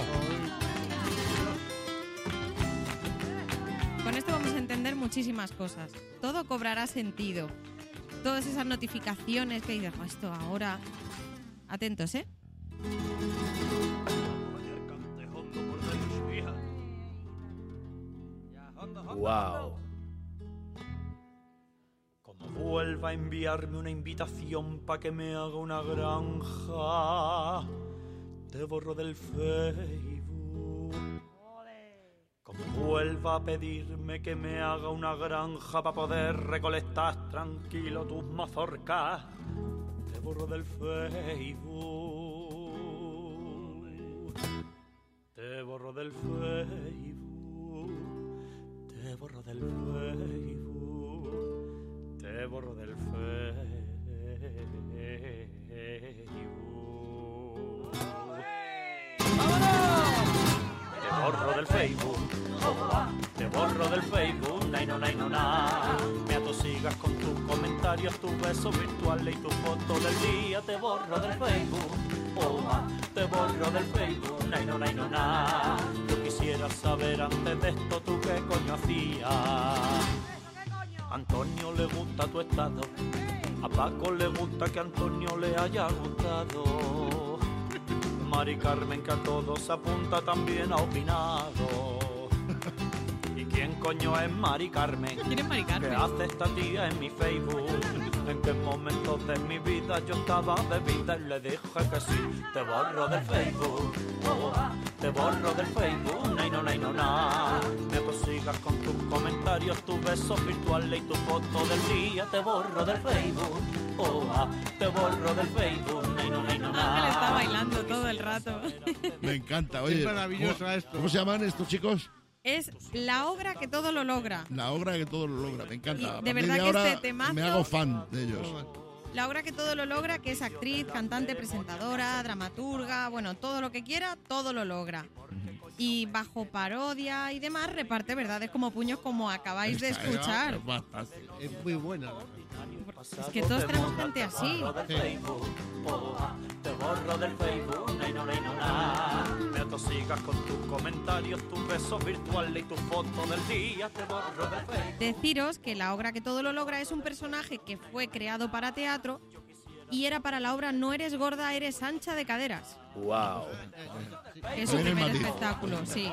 Con esto vamos a entender muchísimas cosas. Todo cobrará sentido. Todas esas notificaciones que dices, esto ahora... Atentos, ¿eh? Wow. Como vuelva a enviarme una invitación pa' que me haga una granja, te borro del Facebook. Como vuelva a pedirme que me haga una granja pa' poder recolectar tranquilo tus mazorcas, te borro del Facebook. Te borro del Facebook. Te borro del Facebook. Te borro del Facebook. Te borro del Facebook. Te borro del Facebook. Nay no, na. Me atosigas con tus comentarios, tus besos virtuales y tus fotos del día. Te borro del Facebook. Te borro del Facebook. Nay no, na. Yo quisiera saber antes de esto tú qué coño hacías. Antonio le gusta tu estado, a Paco le gusta que Antonio le haya gustado. Mari Carmen, que a todos apunta, también ha opinado. ¿Y quién coño es Mari Carmen? ¿Quién es Mari Carmen? ¿Qué hace esta tía en mi Facebook? ¿En qué momentos de mi vida yo estaba de vida y le dije que sí? Te borro del Facebook. Te borro del Facebook. Nay no, na. Me atosigas con tus comentarios, tus besos virtuales y tu foto del día. Te borro del Facebook. Te borro del Facebook. Nay no, na. Ángel está bailando todo el rato. Me encanta, oye. Es maravilloso esto. ¿Cómo se llaman estos chicos? Es la obra que todo lo logra. La obra que todo lo logra, me encanta. Y de verdad de que ahora este temazo... me hago fan de ellos. La obra que todo lo logra, que es actriz, cantante, presentadora, dramaturga, bueno, todo lo que quiera, todo lo logra. Y bajo parodia y demás reparte verdades como puños, como acabáis de escuchar. Es muy buena. Es que todos tenemos gente así. Te borro del Facebook. Nay no, me atosigas con tus comentarios, tus besos virtuales y tus fotos del día. Te borro del Facebook. Deciros que la obra que todo lo logra es un personaje que fue creado para teatro y era para la obra No eres gorda, eres ancha de caderas. Wow. Es su primer espectáculo, sí.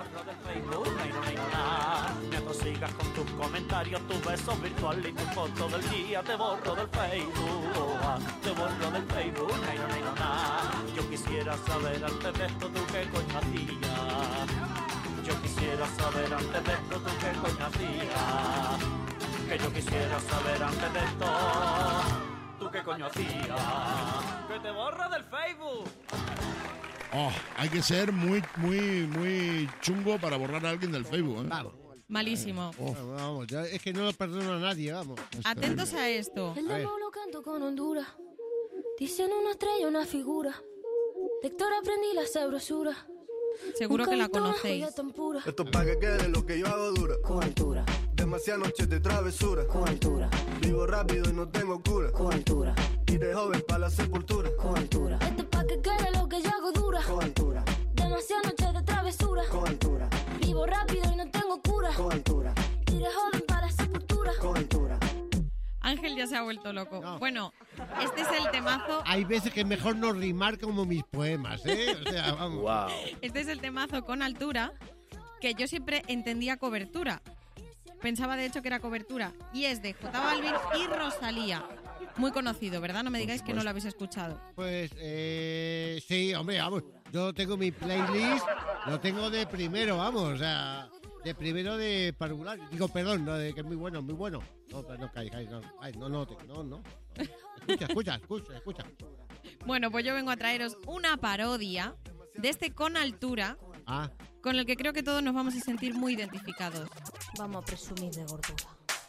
Me atosigas con tus comentarios, tus besos virtuales y tus fotos del día. Te borro del Facebook. Te borro del Facebook. Nay no, yo quisiera saber antes de esto tú qué coño hacías. Yo quisiera saber antes de esto tú qué coño hacías. Que yo quisiera saber antes de esto tú qué coño hacías. Que te borro del Facebook. Hay que ser muy chungo para borrar a alguien del Facebook, ¿eh? Claro. Malísimo. Vamos, es que no lo perdono a nadie, vamos. Atentos a esto. El demo lo canto con Honduras. Dicen una estrella, una figura. De Héctor aprendí la sabrosura. Seguro que la conocéis. Esto es para que quede lo que yo hago dura. Con altura. Demasiadas noches de travesura. Con altura. Vivo rápido y no tengo cura. Con altura. Y de joven para la sepultura. Con altura. Esto es para que quede lo que yo hago dura. Con altura. Demasiadas noches de travesura. Con altura. Vivo rápido y no tengo cura. Con altura. Y de joven para la sepultura. Con altura. Ángel ya se ha vuelto loco. No. Bueno, este es el temazo. Hay veces que es mejor no rimar como mis poemas, ¿eh? O sea, vamos. Wow. Este es el temazo con altura, que yo siempre entendía cobertura. Pensaba de hecho que era cobertura. Y es de J Balvin y Rosalía. Muy conocido, ¿verdad? No me digáis que no lo habéis escuchado. Pues, sí, hombre, vamos. Yo tengo mi playlist, lo tengo de primero, vamos, o sea... De primero de particular. Digo, perdón, no, de que es muy bueno, muy bueno. No, pero no caigáis, no. Ay, no. Escucha. Bueno, pues yo vengo a traeros una parodia de este Con Altura, con el que creo que todos nos vamos a sentir muy identificados. Vamos a presumir de gordura.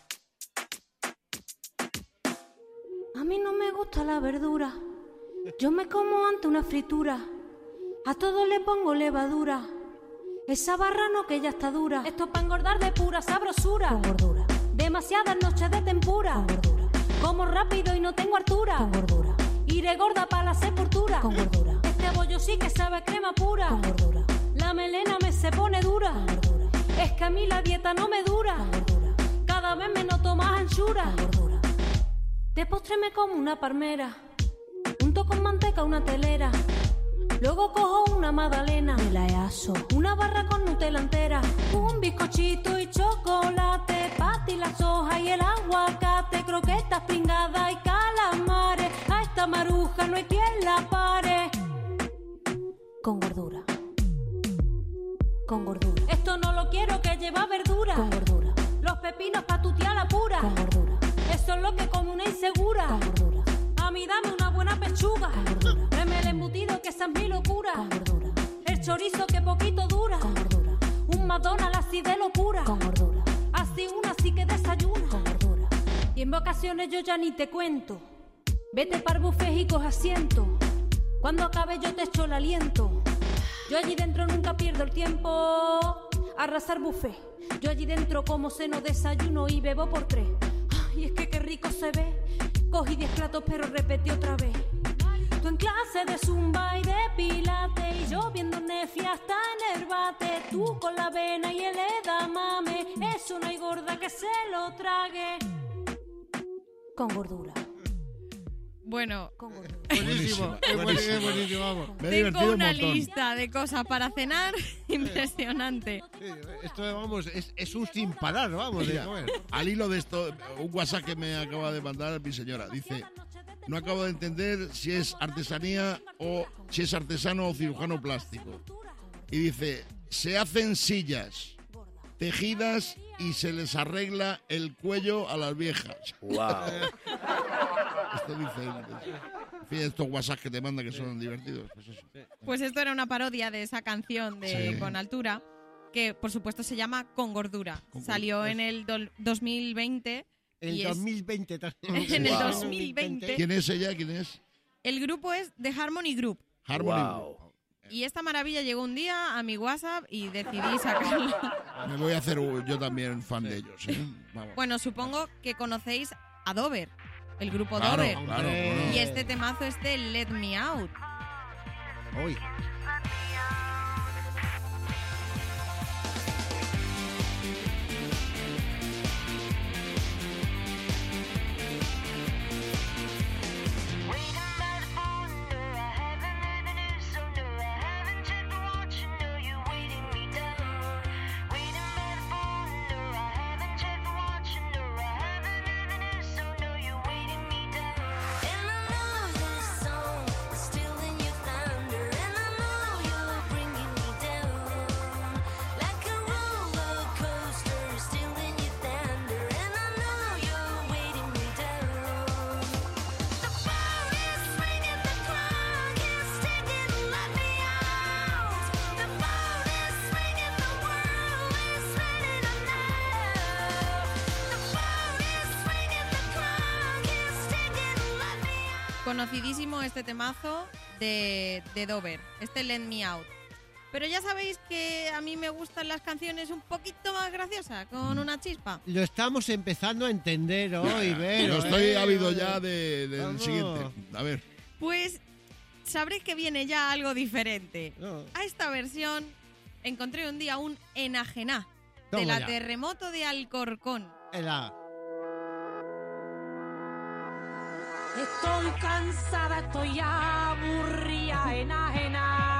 A mí no me gusta la verdura. Yo me como ante una fritura. A todo le pongo levadura. Esa barra no, que ya está dura. Esto es para engordar de pura sabrosura. Con gordura. Demasiadas noches de tempura. Con gordura. Como rápido y no tengo altura. Con gordura. Iré gorda para la sepultura. Con gordura. Este bollo sí que sabe a crema pura. Con gordura. La melena me se pone dura. Con gordura. Es que a mí la dieta no me dura. Con gordura. Cada vez me noto más anchura. Con gordura. De postre me como una palmera. Junto con manteca una telera. Luego cojo una magdalena, me la aso, una barra con Nutella entera, un bizcochito y chocolate, pati, la soja y el aguacate, croquetas pringadas y calamares. A esta maruja no hay quien la pare. Con gordura. Con gordura. Esto no lo quiero, que lleva verdura. Con gordura. Los pepinos pa' tu tía la pura. Con gordura. Eso es lo que come una insegura. Con gordura. A mí dame una buena pechuga. Con gordura. Deme el embutido, que esa es mi locura. Con gordura. El chorizo que poquito dura. Con gordura. Un McDonald's así de locura. Con gordura. Así una así que desayuna. Con gordura. Y en vacaciones yo ya ni te cuento. Vete pa'l buffet y coge asiento. Cuando acabe yo te echo el aliento. Yo allí dentro nunca pierdo el tiempo. Arrasar buffet. Yo allí dentro como seno, desayuno y bebo por 3. Ay, es que qué rico se ve. Cogí 10 platos pero repetí otra vez. Tú en clase de zumba y de pilates, y yo viendo Netflix hasta en el bate. Tú con la avena y el edamame. Eso no hay gorda que se lo trague. Con gordura. Bueno, Buenísimo. Buenísimo, vamos. tengo una lista de cosas para cenar impresionante. Sí, esto, vamos, es un sin parar, vamos. Mira, al hilo de esto, un WhatsApp que me acaba de mandar mi señora. Dice, no acabo de entender si es artesanía o si es artesano o cirujano plástico. Y dice, se hacen sillas tejidas y se les arregla el cuello a las viejas. Wow. Esto dice, en fin, estos WhatsApp que te mandan que son divertidos. Pues, eso. Pues esto era una parodia de esa canción de Sí. Con Altura, que por supuesto se llama Con Gordura. Salió en el 2020. El y 2020 en el 2020. ¿Quién es ella? ¿Quién es? El grupo es The Harmony Group. Harmony. Wow. Y esta maravilla llegó un día a mi WhatsApp y decidí sacarla. Me voy a hacer yo también fan de ellos. Vamos. Bueno, supongo que conocéis a Dover, el grupo Claro, Dover. claro, bueno. Y este temazo es de Let Me Out. Uy. Conocidísimo este temazo de Dover, este Let Me Out. Pero ya sabéis que a mí me gustan las canciones un poquito más graciosas, con una chispa. Lo estamos empezando a entender hoy, Vero. Yo estoy ávido ya del Vamos. siguiente. A ver. Pues sabréis que viene ya algo diferente. A esta versión encontré un día un enajená de Toma la ya. Terremoto de Alcorcón. Estoy cansada, estoy aburrida, enajena.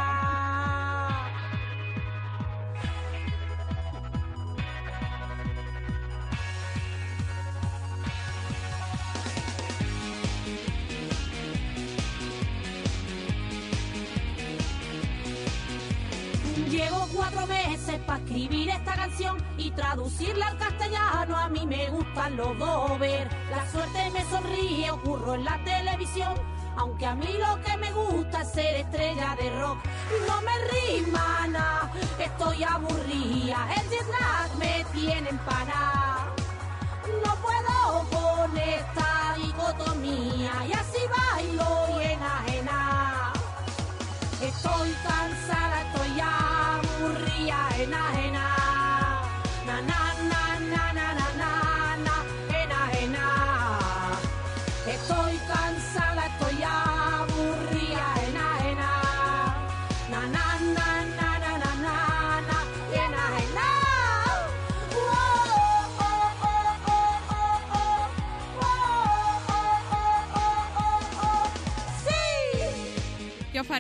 Llevo 4 meses para escribir esta canción y traducirla al castellano. A mí me gustan los Dover, la suerte me sonríe, ocurro en la televisión. Aunque a mí lo que me gusta es ser estrella de rock. No me rima nada, estoy aburrida, el jet lag me tiene empanada. No puedo con esta dicotomía y así bailo y enajena. Estoy cansada, estoy aburrida, enajena. Na na na na na na na na, enajena. Estoy cansada, estoy aburrida, enajena. Na na na na na na na na, enajena. Oh oh oh oh oh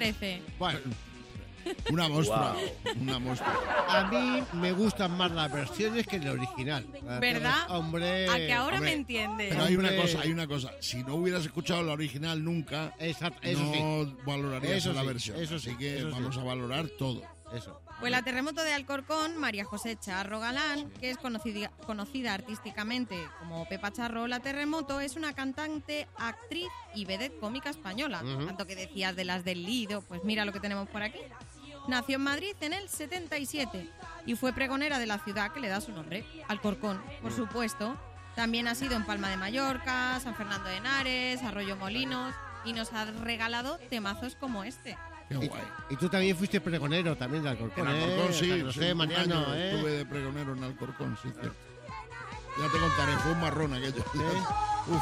parece? Bueno, Una muestra. Wow. Una muestra. a mí me gustan más las versiones que el original. ¿Verdad? Hombre. A que ahora hombre, me entiendes. Pero hay Hombre. una cosa. Si no hubieras escuchado la original nunca, Exacto, eso no sí. valorarías Eso la sí, versión. eso sí, Así que eso sí. vamos a valorar todo. Eso. Pues la Terremoto de Alcorcón, María José Charro Galán, que es conocida artísticamente como Pepa Charro la Terremoto, es una cantante, actriz y vedette cómica española. Ujú. Tanto que decías de las del Lido, pues mira lo que tenemos por aquí. Nació en Madrid en el 77 y fue pregonera de la ciudad que le da su nombre, Alcorcón, por supuesto. También ha sido en Palma de Mallorca, San Fernando de Henares, Arroyo Molinos y nos ha regalado temazos como este. Qué guay. Y tú también fuiste pregonero también de Alcorcón, En Alcorcón, ¿eh? sí. San José, un Mariano, año ¿eh? Estuve de pregonero en Alcorcón, sí, cierto. Ya te contaré, fue un marrón aquello. Uf.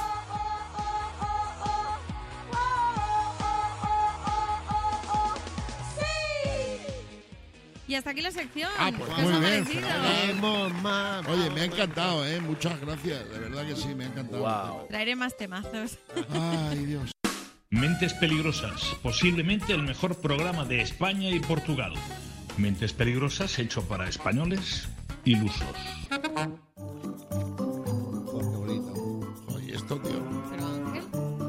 Y hasta aquí la sección. Ah, pues ¿Qué os muy ha bien, parecido? fenomenal. Oye, me ha encantado, ¿eh? Muchas gracias. De verdad que sí, me ha encantado. Wow. Traeré más temazos. Ay, Dios. Mentes Peligrosas, posiblemente el mejor programa de España y Portugal. Mentes Peligrosas hecho para españoles ilusos. Oye, esto, tío. Pero Ángel.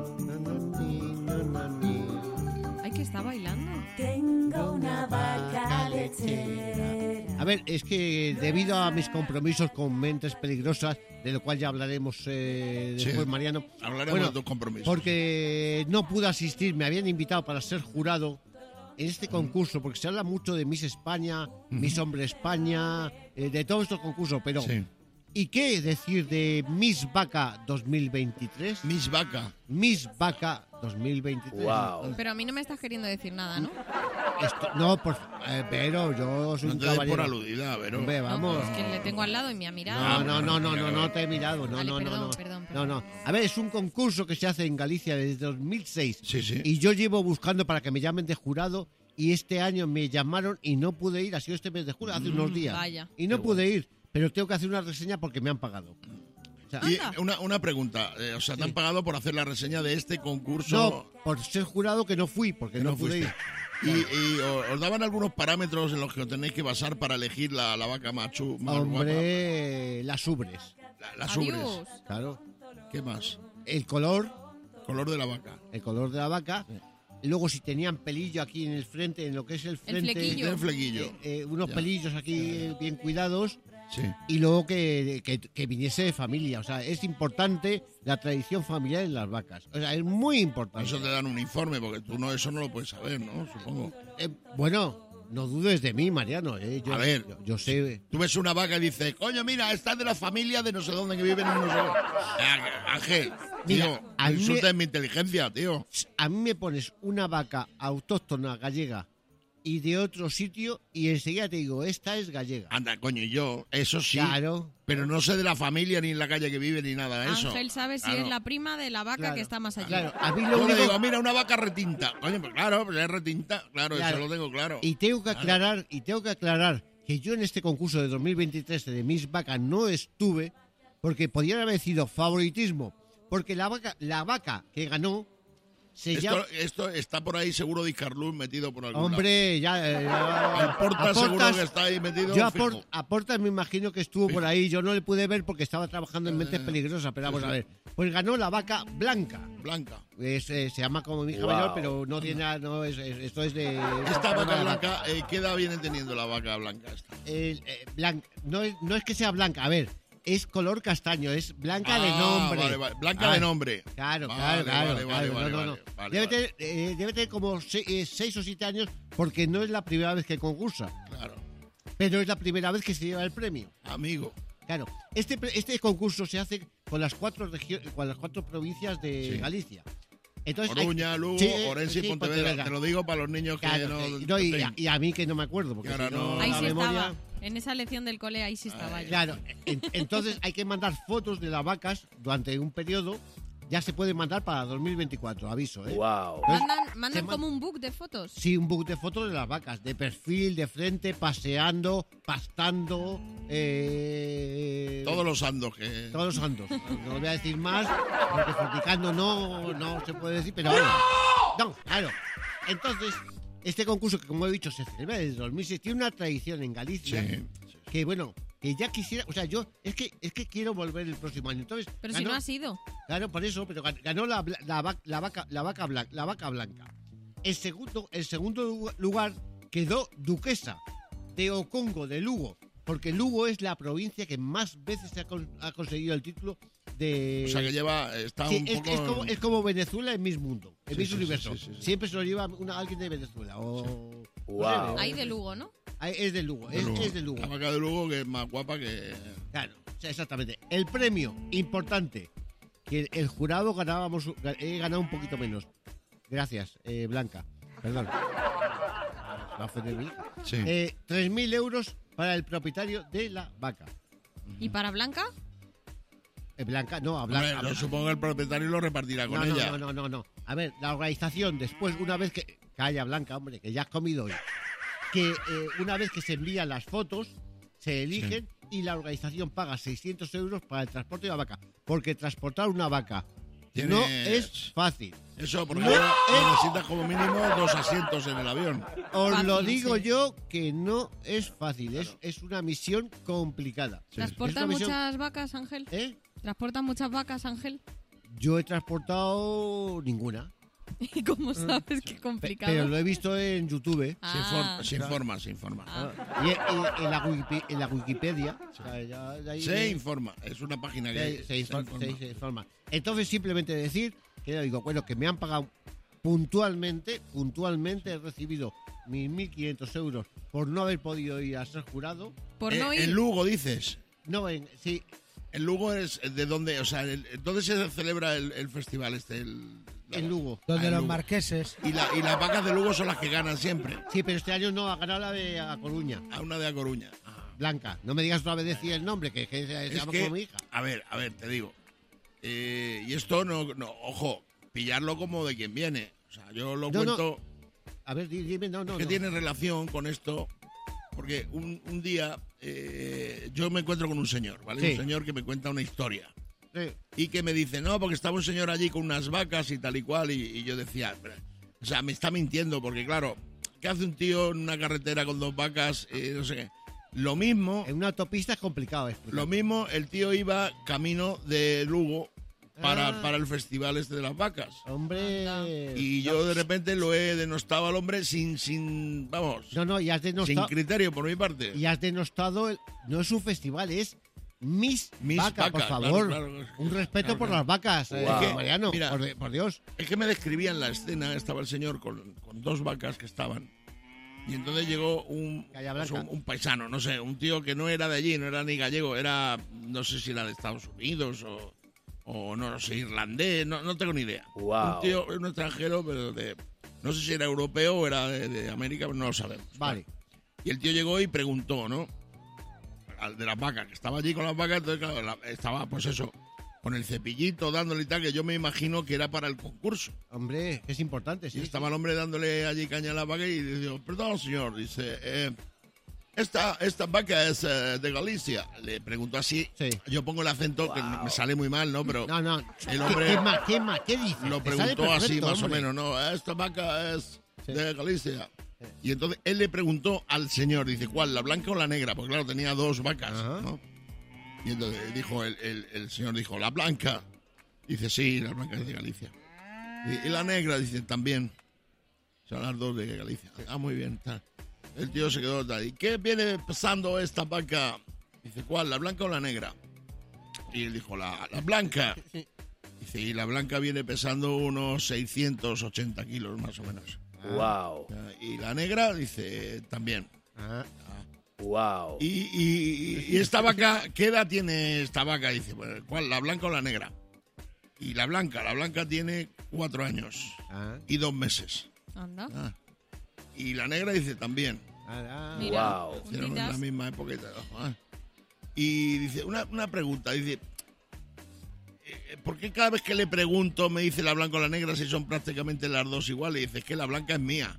Ay, que está bailando. Tengo una vaca lechera. A ver, es que debido a mis compromisos con Mentes Peligrosas, de lo cual ya hablaremos después, Sí, Mariano. hablaremos de tus compromisos. Porque no pude asistir, me habían invitado para ser jurado en este concurso, porque se habla mucho de Miss España, Miss Hombre España, de todos estos concursos, pero... Sí. ¿Y qué decir de Miss Vaca 2023? Miss Vaca. Miss Vaca 2023. Wow. Pero a mí no me estás queriendo decir nada, ¿no? No, pero yo soy No un te des por caballero. aludida, pero. Hombre, vamos. Es que le tengo al lado y me ha mirado. No te he mirado. No, Vale, no, perdón, no. perdón. No. A ver, es un concurso que se hace en Galicia desde 2006. Sí, sí. Y yo llevo buscando para que me llamen de jurado y este año me llamaron y no pude ir. Ha sido este mes de julio, hace unos días. vaya. Y no pude ir, pero tengo que hacer una reseña porque me han pagado. O sea, Y una pregunta. O sea, ¿te han pagado por hacer la reseña de este concurso? no, por ser jurado que no fui, porque Que no no pude ir. fuiste. ¿Y os daban algunos parámetros en los que os tenéis que basar para elegir la vaca más guapa? Hombre, las ubres. Las ubres. Adiós. Claro. ¿Qué más? El color Color de la vaca. el color de la vaca. Luego, si tenían pelillo aquí en el frente, en lo que es el frente. flequillo. Tiene flequillo. Unos Ya. pelillos aquí bien cuidados. Sí. Y luego que viniese de familia. O sea, es importante la tradición familiar en las vacas. O sea, es muy importante. Eso te dan un informe, porque tú no eso no lo puedes saber, ¿no? Supongo. Bueno, no dudes de mí, Mariano. A ver. Yo sé. Tú ves una vaca y dices, coño, mira, esta es de la familia de no sé dónde que viven en no sé. Ángel, Mira, tío, a mí insultes mi inteligencia, tío. A mí me pones una vaca autóctona gallega y de otro sitio y enseguida te digo, esta es gallega. Anda, coño, yo, eso sí. Claro. Pero no sé de la familia, ni en la calle que vive, ni nada de eso. Ángel sabe si Claro. es la prima de la vaca Claro. que está más allá. Claro, a mí Yo lo le único... digo, mira, una vaca retinta. Coño, pues claro, pues es retinta. Claro, Claro. eso lo tengo claro. Y tengo que aclarar que yo en este concurso de 2023 de Miss Vaca no estuve porque podían haber sido favoritismo, porque la vaca que ganó se llama... Esto está por ahí seguro Discarluz metido por algún Hombre, ya... El Porta seguro que está ahí metido. Yo fijo. a Portas me imagino que estuvo por ahí. Yo no le pude ver porque estaba trabajando en Mentes Peligrosas, pero vamos a ver. Pues ganó la vaca blanca. Blanca. Se llama como mi hija Wow. mayor, pero no tiene nada, no es, esto es de... Esta vaca blanca, ¿qué edad viene teniendo la vaca blanca esta? No es que sea blanca, a ver, es color castaño, es blanca de nombre. Vale. Blanca de nombre. Claro, Vale, claro. vale, No. vale. Debe tener como 6 o 7 años porque no es la primera vez que concursa, Claro. pero es la primera vez que se lleva el premio. Amigo. Claro, este concurso se hace con las 4 provincias de Sí. Galicia. Entonces, Coruña, Lugo, sí, Orense y sí, Pontevedra. Te lo digo para los niños que Claro, no... y a mí que no me acuerdo, porque Y ahora si no, no. Ahí la sí memoria... estaba. En esa lección del cole, ahí sí estaba yo. Claro, entonces hay que mandar fotos de las vacas durante un periodo. Ya se puede mandar para 2024, aviso, ¿eh? Wow. Mandan como un book de fotos. Sí, un book de fotos de las vacas, de perfil, de frente, paseando, pastando, Todos los sandos que... todos los santos. No voy a decir más, porque fornicando no se puede decir, pero bueno. No, claro. Entonces, Este concurso, que como he dicho, se celebra desde 2006, tiene una tradición en Galicia que, bueno, que ya quisiera... O sea, yo es que quiero volver el próximo año. Entonces, Pero si no has ido. Claro, por eso, pero ganó la vaca blanca. El segundo lugar quedó Duquesa de Ocongo, de Lugo, porque Lugo es la provincia que más veces ha conseguido el título de... O sea, que está sí, un poco... es como Venezuela en Miss Mundo, en Miss sí, Universo. sí. Siempre se lo lleva alguien de Venezuela. O... Wow. Ahí de Lugo, ¿no? Es de Lugo, es de Lugo. La vaca de Lugo, que es más guapa que... Claro, exactamente. El premio importante, que el jurado he ganado un poquito menos. Gracias, Blanca. Perdón. Va a ofender mi hija. Sí. 3.000 euros para el propietario de la vaca. ¿Y para Blanca? Blanca, no, a Blanca. Hombre, yo supongo que el propietario lo repartirá con ella. No. A ver, la organización, después, una vez que... Calla, Blanca, hombre, que ya has comido hoy. Que una vez que se envían las fotos, se eligen y la organización paga 600 euros para el transporte de la vaca. Porque transportar una vaca no es fácil. Eso, porque necesitas como mínimo 2 asientos en el avión. Os Fácil, lo digo sí. yo que no es fácil, es una misión complicada. ¿Transportan muchas vacas, Ángel? ¿Transportan muchas vacas, Ángel? Yo he transportado ninguna. ¿Y cómo sabes qué complicado? Pero lo he visto en YouTube. Se informa. Y en la Wikipedia. O sea, se informa. Es una página que se informa. Entonces, simplemente decir que digo, bueno, que me han pagado puntualmente. He recibido mis 1.500 euros por no haber podido ir a ser jurado. ¿Por no ir? En Lugo, dices. No, sí. ¿El Lugo es de dónde? O sea, ¿dónde se celebra el festival En Lugo. Donde los Lugo. marqueses. Y las vacas de Lugo son las que ganan siempre. Sí, pero este año no, ha ganado la de A Coruña. A una de A Coruña. Blanca. No me digas otra vez decir el nombre, que se llama como mi hija. A ver, te digo. Y esto no, ojo, pillarlo como de quien viene. O sea, yo lo cuento... A ver, dime, que tiene relación con esto, porque un día yo me encuentro con un señor, ¿vale? Sí. Un señor que me cuenta una historia. Sí. Y que me dice, no, porque estaba un señor allí con unas vacas y tal y cual, y yo decía, o sea, me está mintiendo, porque claro, ¿qué hace un tío en una carretera con 2 vacas? No sé qué. Lo mismo... En una autopista es complicado explicar. Lo mismo, el tío iba camino de Lugo para el festival este de las vacas. Hombre... Y yo de repente lo he denostado al hombre sin vamos... No, y has denostado... Sin criterio por mi parte. Y has denostado... No es un festival, es... Mis vacas, por favor. Claro. Un respeto por las vacas, Mariano, Mira, por Dios. Es que me describían la escena, estaba el señor con 2 vacas que estaban, y entonces llegó un paisano, no sé, un tío que no era de allí, no era ni gallego, era, no sé si era de Estados Unidos o no sé, irlandés, no tengo ni idea. Wow. Un tío, un extranjero, pero no sé si era europeo o era de América, pero no lo sabemos. Vale. Y el tío llegó y preguntó, ¿no? Al de las vacas, que estaba allí con las vacas, entonces claro, estaba pues eso, con el cepillito dándole y tal, que yo me imagino que era para el concurso. Hombre, que es importante, sí. Y estaba el hombre dándole allí caña a la vaca y dice, perdón señor, dice, esta vaca es de Galicia. Le preguntó así, yo pongo el acento, que me sale muy mal, ¿no? Pero no. El hombre ¿Qué dice? lo preguntó así más o menos, ¿no? Esta vaca es de Galicia. Y entonces él le preguntó al señor, dice, ¿cuál? ¿La blanca o la negra? Porque claro, tenía 2 vacas, ¿no? Y entonces dijo el señor dijo, ¿la blanca? Dice, sí, la blanca es de Galicia. Y la negra, dice, también. Son las 2 de Galicia. Ah, muy bien, tal. El tío se quedó tal. ¿Y qué viene pesando esta vaca? Dice, ¿cuál? ¿La blanca o la negra? Y él dijo, la blanca. Dice, y la blanca viene pesando unos 680 kilos más o menos. Wow. Y la negra, dice, también. Wow. Y esta vaca, ¿qué edad tiene esta vaca? Dice, ¿cuál? ¿La blanca o la negra? Y la blanca tiene 4 años y 2 meses. Anda. Y la negra dice también. Mira, wow. Hicieron en la misma época. Y dice, una pregunta, dice, ¿por qué cada vez que le pregunto me dice la blanca o la negra si son prácticamente las 2 iguales? Y dice, es que la blanca es mía.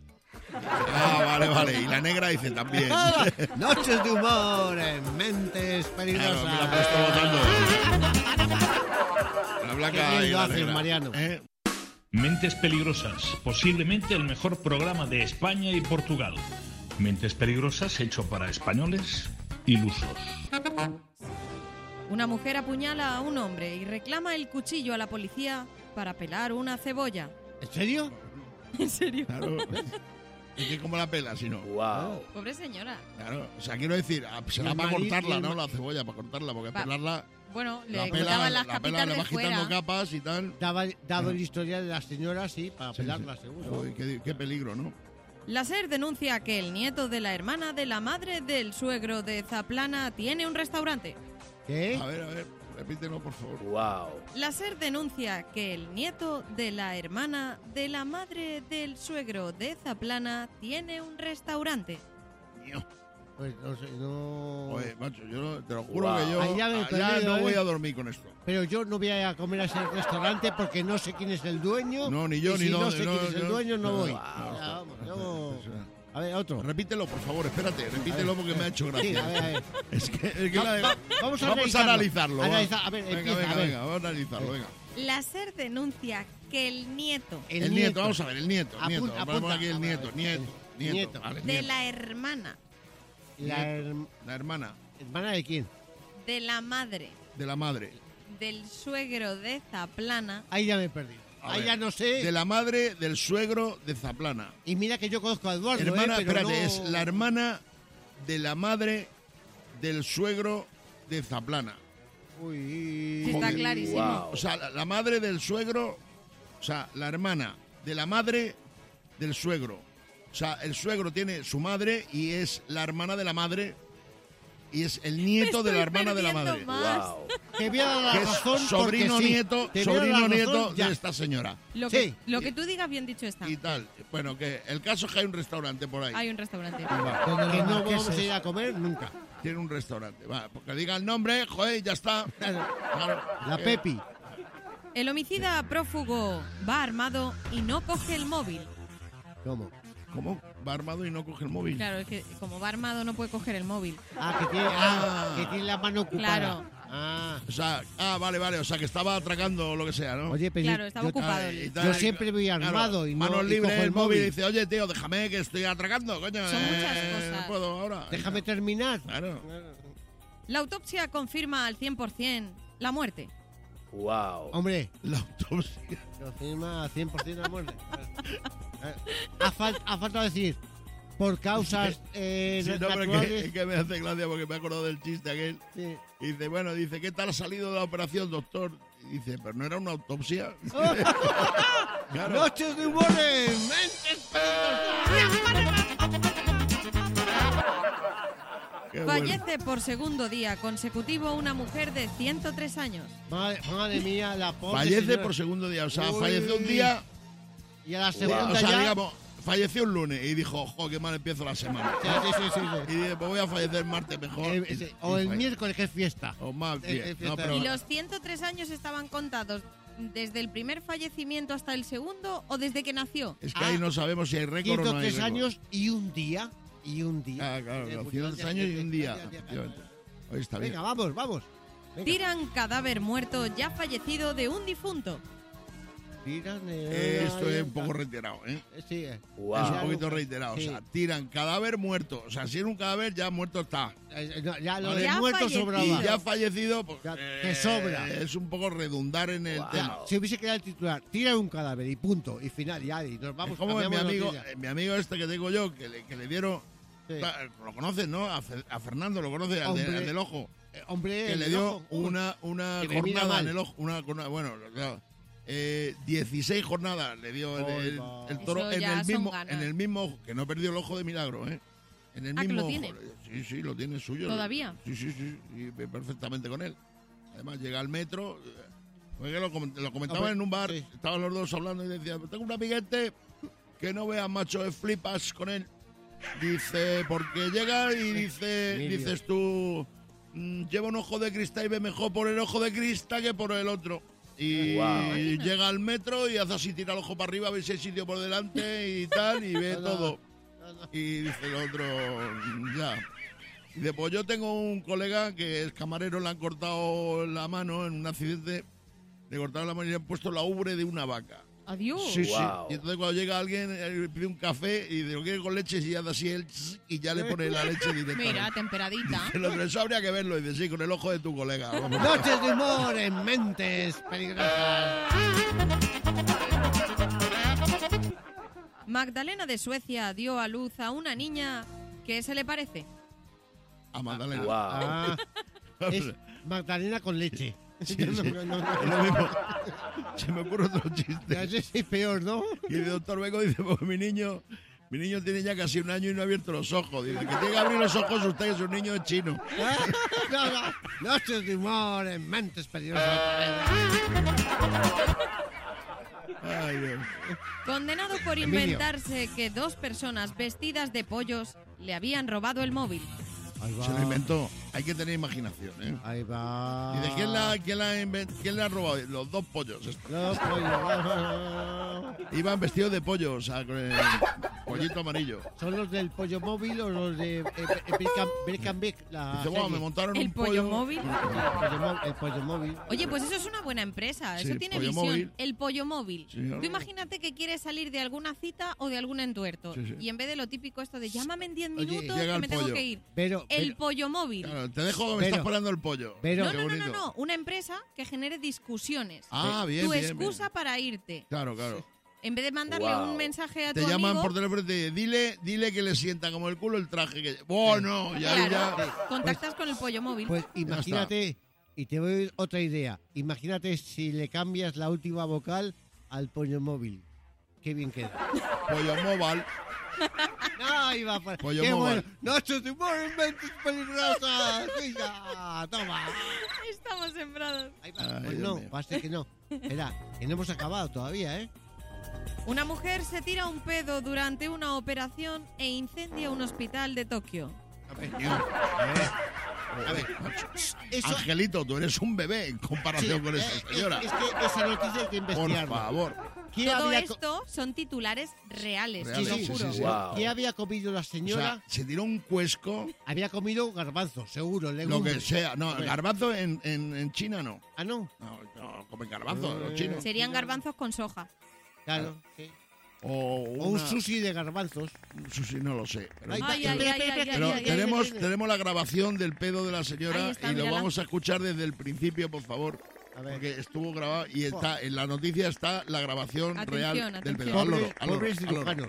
Vale. Y la negra dice también. Noches de humor en Mentes Peligrosas. Claro, me la he puesto votando. La blanca Qué bien y lo la haces, negra. Mariano. Mentes Peligrosas, posiblemente el mejor programa de España y Portugal. Mentes Peligrosas hecho para españoles ilusos. Una mujer apuñala a un hombre y reclama el cuchillo a la policía para pelar una cebolla. ¿En serio? ¿En serio? Claro. ¿Y qué como la pela si no? Wow. Pobre señora. Claro, o sea, quiero decir, será El para mari- cortarla, el ¿no? ma- La cebolla, para cortarla, porque pelarla... Bueno, La le pela, quitaban las la pela capitas le de vas quitando fuera. capas y tal. Dado el historial de la señora, sí, para Sí, pelarla, sí. seguro. Joder, qué peligro, ¿no? La SER denuncia que el nieto de la hermana de la madre del suegro de Zaplana tiene un restaurante. ¿Qué? A ver, repítelo, por favor. Wow. La SER denuncia que el nieto de la hermana de la madre del suegro de Zaplana tiene un restaurante. Mío. Pues no sé, no... Oye, macho, yo te lo juro Wow. que yo Ahí ya me he ya perdido, no voy ¿eh? a dormir con esto. Pero yo no voy a comer a ese restaurante porque no sé quién es el dueño. No, ni yo, y ni si no, no sé no, quién es el yo- dueño, no no, voy. no, Ya, vamos, yo- A ver, otro. Repítelo, por favor, espérate, repítelo porque me ha hecho gracia. Sí, a ver. Es que Vamos a vamos a analizarlo. va. A ver, venga, empieza, venga, a ver. venga, vamos a analizarlo, venga. La SER denuncia que el nieto El nieto, vamos a ver, el nieto. Apunta, Nieto, vamos apunta. aquí el A ver, nieto, a ver, nieto, nieto. nieto. Vale, de nieto. la hermana La hermana ¿Hermana de quién? de la madre de la madre. del suegro de Zaplana Ahí ya me he perdido. A Ahí ver, ya no sé. De la madre del suegro de Zaplana. Y mira que yo conozco a Eduardo, Hermana, pero espérate, no... es la hermana de la madre del suegro de Zaplana. Uy... Sí, está Joder. clarísimo. Wow. O sea, la madre del suegro, o sea, la hermana de la madre del suegro. O sea, el suegro tiene su madre y es la hermana de la madre y es el nieto de la hermana de la madre. Wow. Te voy a dar la Que es razón sobrino porque sí. nieto, Te voy a dar sobrino la razón nieto ya. de esta señora. Lo Sí. que tú digas bien dicho está. Y tal. Bueno, que el caso es que hay un restaurante por ahí. Hay un restaurante. Va, Que no vamos a ir a comer nunca. tiene un restaurante. Va, porque diga el nombre, joder, ya está. Claro. La Pepi. El homicida prófugo va armado y no coge el móvil. ¿Cómo? ¿Cómo? Va armado y no coge el móvil. Claro, es que como va armado no puede coger el móvil. Que tiene la mano ocupada. Claro. Ah. O sea, vale, o sea, que estaba atracando o lo que sea, ¿no? Oye, pero Claro, estaba ocupado. y yo siempre voy armado y no manos y libres, cojo el móvil y dice, oye, tío, déjame que estoy atracando, coño. Son muchas cosas. No puedo ahora. Déjame terminar. Claro. La autopsia confirma al 100% la muerte. Wow. Hombre, La autopsia. confirma 100% la muerte. Ha falta decir, por causas Sí, no, pero naturales. es que me hace gracia porque me he acordado del chiste aquel. Sí. Y dice, ¿qué tal ha salido de la operación, doctor? Y dice, pero no era una autopsia. Claro. Noches de humor en Mentes Qué bueno. Fallece por segundo día consecutivo una mujer de 103 años. Madre mía, la pobre Fallece señora. por segundo día. O sea, Uy. falleció un día. Y a la segunda O sea, ya... digamos, falleció un lunes y dijo, jo, qué mal empiezo la semana. Sí. Y dije, pues voy a fallecer martes mejor. O el falle- miércoles, que es fiesta. O más Es bien. fiesta. No, pero, ¿Y los 103 años estaban contados desde el primer fallecimiento hasta el segundo o desde que nació? es que ahí no sabemos si hay récord o no hay 103 récord. años y un día. Y un día. Ah, claro, Eh, 103 años y un día. Efectivamente. Hoy está bien. Venga, vamos. Venga. Tiran cadáver muerto ya fallecido de un difunto. Tiran, Esto es un poco reiterado, ¿eh? Sí, Wow. Es un poquito reiterado. Sí. O sea, tiran cadáver muerto. O sea, si era un cadáver, ya muerto está. Ya lo Vale. de Ya muerto fallecido. sobraba. Y ya fallecido, pues, Ya, que sobra. Es un poco redundar en el tema. Si hubiese quedado el titular, tira un cadáver y punto. Y final, ya. Y nos vamos. Es como mi cambiamos de amigo, noticia. mi amigo este que tengo yo, que le dieron. Sí. Lo conoces, ¿no? A Fernando, lo conoces, al Hombre. del ojo. Hombre, Que el le dio ojo, uy, una que me mira jornada mal. en el ojo. Bueno, claro. 16 jornadas le dio el toro Eso ya son ganas. en el mismo ojo, que no perdió el ojo de milagro, ¿eh? En el Ah, ¿que mismo lo ojo. tiene? Sí, lo tiene suyo. ¿Todavía? Sí, y ve perfectamente con él. Además, llega al metro. Porque lo comentaban Hombre, en un bar, sí. estaban los dos hablando y decían, tengo un amiguete que no veas, macho, flipas con él. Dice, porque llega y dices tú, lleva un ojo de cristal y ve mejor por el ojo de cristal que por el otro. Y Wow. llega al metro y hace así, tira el ojo para arriba, ve si hay sitio por delante y tal, y ve todo. Y dice el otro, ya. Y después yo tengo un colega que es camarero, le han cortado la mano en un accidente, le cortaron la mano y le han puesto la ubre de una vaca. Adiós. Sí, Wow. sí. Y entonces cuando llega alguien, pide un café y dice, ¿lo quiere con leche? Y ya da así él y ya le pone la leche directamente. Mira, temperadita. Eso habría que verlo. Y dice, sí, con el ojo de tu colega. Vamos. Noches de humor en Mentes Peligrosas. Magdalena de Suecia dio a luz a una niña que se le parece. A Magdalena. Wow. Ah, es Magdalena con leche. Sí, No, sí. no, no, no. Es lo mismo. Se me ocurre otro chiste. Ese sí es peor, ¿no? Y el doctor vengo y dice, pues mi niño tiene ya casi 1 año y no ha abierto los ojos. Dice, que tiene que abrir los ojos usted, que es un niño chino. Noches de humor en Mentes Peligrosas. Ay, Dios. Condenado por Emilio. inventarse que 2 personas vestidas de pollos le habían robado el móvil. Ahí va. Se lo inventó. Hay que tener imaginación, ¿eh? Ahí va. ¿Y de quién le ha robado? Los 2 pollos. estos. Los pollos. Iban vestidos de pollo, o sea, con el pollito amarillo. ¿Son los del pollo móvil o los de Beck? Dice, wow, me montaron ¿El un pollo móvil? El pollo móvil. Oye, pues eso es una buena empresa, Sí, eso tiene pollo visión. móvil. El pollo móvil. Sí, ¿no? Tú imagínate que quieres salir de alguna cita o de algún entuerto. Sí, sí. Y en vez de lo típico esto de llámame en 10 Oye, minutos llega que el me tengo pollo. que ir. Pero, El pollo móvil. Claro, te dejo, me Pero- estás poniendo el pollo. pero- Qué No, bonito. una empresa que genere discusiones. Ah, bien, Tu bien, excusa bien. para irte. Claro, claro. En vez de mandarle Wow. un mensaje a tu Te llaman amigo, por teléfono y te dicen, dile que le sienta como el culo el traje que... Bueno, y ahí claro, ya... contactas con el pollo móvil. Pues imagínate, y te doy otra idea. Imagínate si le cambias la última vocal al pollo móvil. Qué bien queda. Pollo móvil. Ahí va. Pollo Qué móvil. bueno. Noches de humor en Mentes Peligrosas. Venga, toma. Estamos sembrados. Ahí va. Ay, Pues Dios no, mío. pasa que no. Espera, que no hemos acabado todavía, ¿eh? Una mujer se tira un pedo durante una operación e incendia un hospital de Tokio. A ver, A ver, macho. Eso- Angelito, tú eres un bebé en comparación con esa señora. Es que esa noticia hay que Por investigarla. favor. ¿Qué Todo había, esto son titulares reales, Reales, te lo sí, juro. sí, sí. Wow. ¿Qué había comido la O señora? sea, se tiró un cuesco, Había comido garbanzos, seguro, lo legumbres. que sea. No, A ver. garbanzo en China no. Ah, no. No comen garbanzo los chinos. Serían garbanzos con soja. Claro. Sí. O O un sushi de garbanzos. Un sushi no lo sé. Pero, Ahí va. Ay, ay, Espera, ay, espera, ay, espera, pero ay, ay, tenemos, ay, ay. tenemos la grabación del pedo de la señora Ahí está, y lo mírala. vamos a escuchar desde el principio, por favor. A ver. Porque estuvo grabado y está en la noticia está la grabación Atención, real del atención. pedo. Al loro, Pobres, al loro, pobres al loro. cirujanos.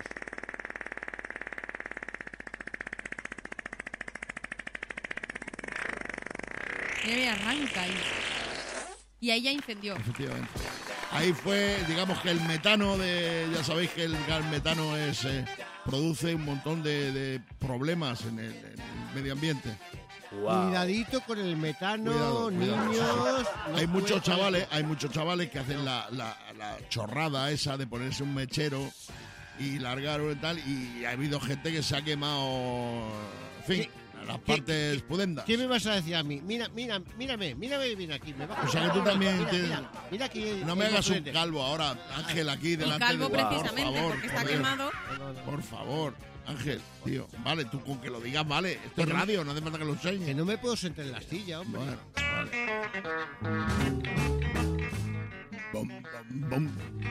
Y arranca ahí. Y ahí ya incendió. Efectivamente. Ahí fue, digamos que el metano ya sabéis que el gas metano produce un montón de problemas en el medio ambiente. Wow. Cuidadito con el metano, Cuidado, cuidado. niños. no Hay muchos puede- chavales que hacen la chorrada esa de ponerse un mechero y largar y tal, y ha habido gente que se ha quemado, en fin, las partes pudendas. ¿Qué me vas a decir a mí? Mírame bien aquí. Me bajo O sea que tú la cámara. también Mira, tienes- mira aquí No me el hagas un moflete. calvo ahora, Ángel, aquí Un delante calvo de... precisamente, por favor, porque está por Dios. quemado. Por favor, Ángel, tío. Vale, tú con que lo digas, vale. Esto es radio, no hace falta que lo enseñes. Que no me puedo sentar en la silla, hombre. Bueno, vale. Bum, bum,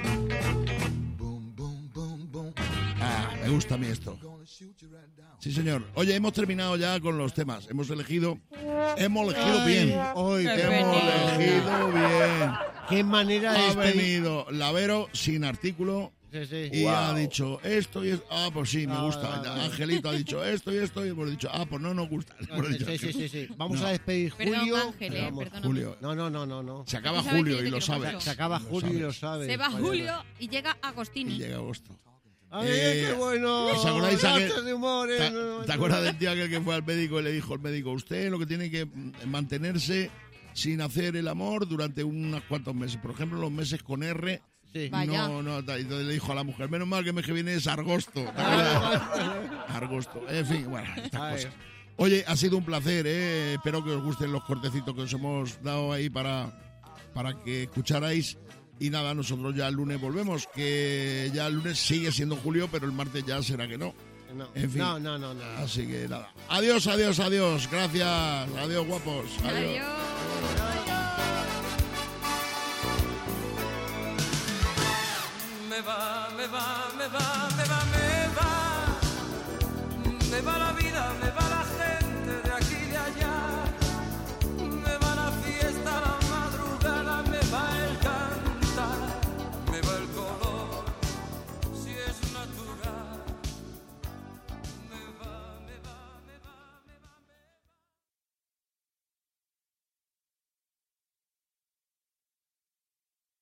bum. Ah, me gusta a mí esto. Sí, señor. Oye, hemos terminado ya con los temas. Hemos elegido bien. Ay, Qué Hemos pena. elegido bien. qué manera de Ha despedir- venido Lavero sin artículo Sí, sí. y Wow. ha dicho esto y esto. Ah, pues sí, me Ah, gusta. vale, vale. Angelito ha dicho esto y esto y hemos dicho, pues no nos gusta. Hemos dicho Sí, que- sí, sí. Vamos No. a despedir Perdón, Julio. Ángel, Pero vamos. perdóname. Julio. No. Se acaba Tú sabes que Julio yo y te lo quiero sabes. mucho. Se acaba Lo Julio y lo sabes. sabe. Se va Vaya. Julio y llega Y Agostini. llega agosto. Ay, Eh, qué bueno. ¿os acordáis Noches de humor, ¿Te acuerdas del tío aquel que fue al médico y le dijo al médico, usted lo que tiene que mantenerse sin hacer el amor durante unos cuantos meses? Por ejemplo, los meses con R. Sí. Vaya. Tal. Entonces le dijo a la mujer, menos mal que el mes que viene es Argosto. ¿Te acuerdas? Argosto. En fin, bueno, estas Ay. cosas. Oye, ha sido un placer, ¿eh? Espero que os gusten los cortecitos que os hemos dado ahí para que escucharais. Y nada, nosotros ya el lunes volvemos, que ya el lunes sigue siendo julio, pero el martes ya será que no. No, En fin. no. Así que nada. Adiós, adiós, adiós. Gracias. Adiós, guapos. Adiós. me va, me va, me va.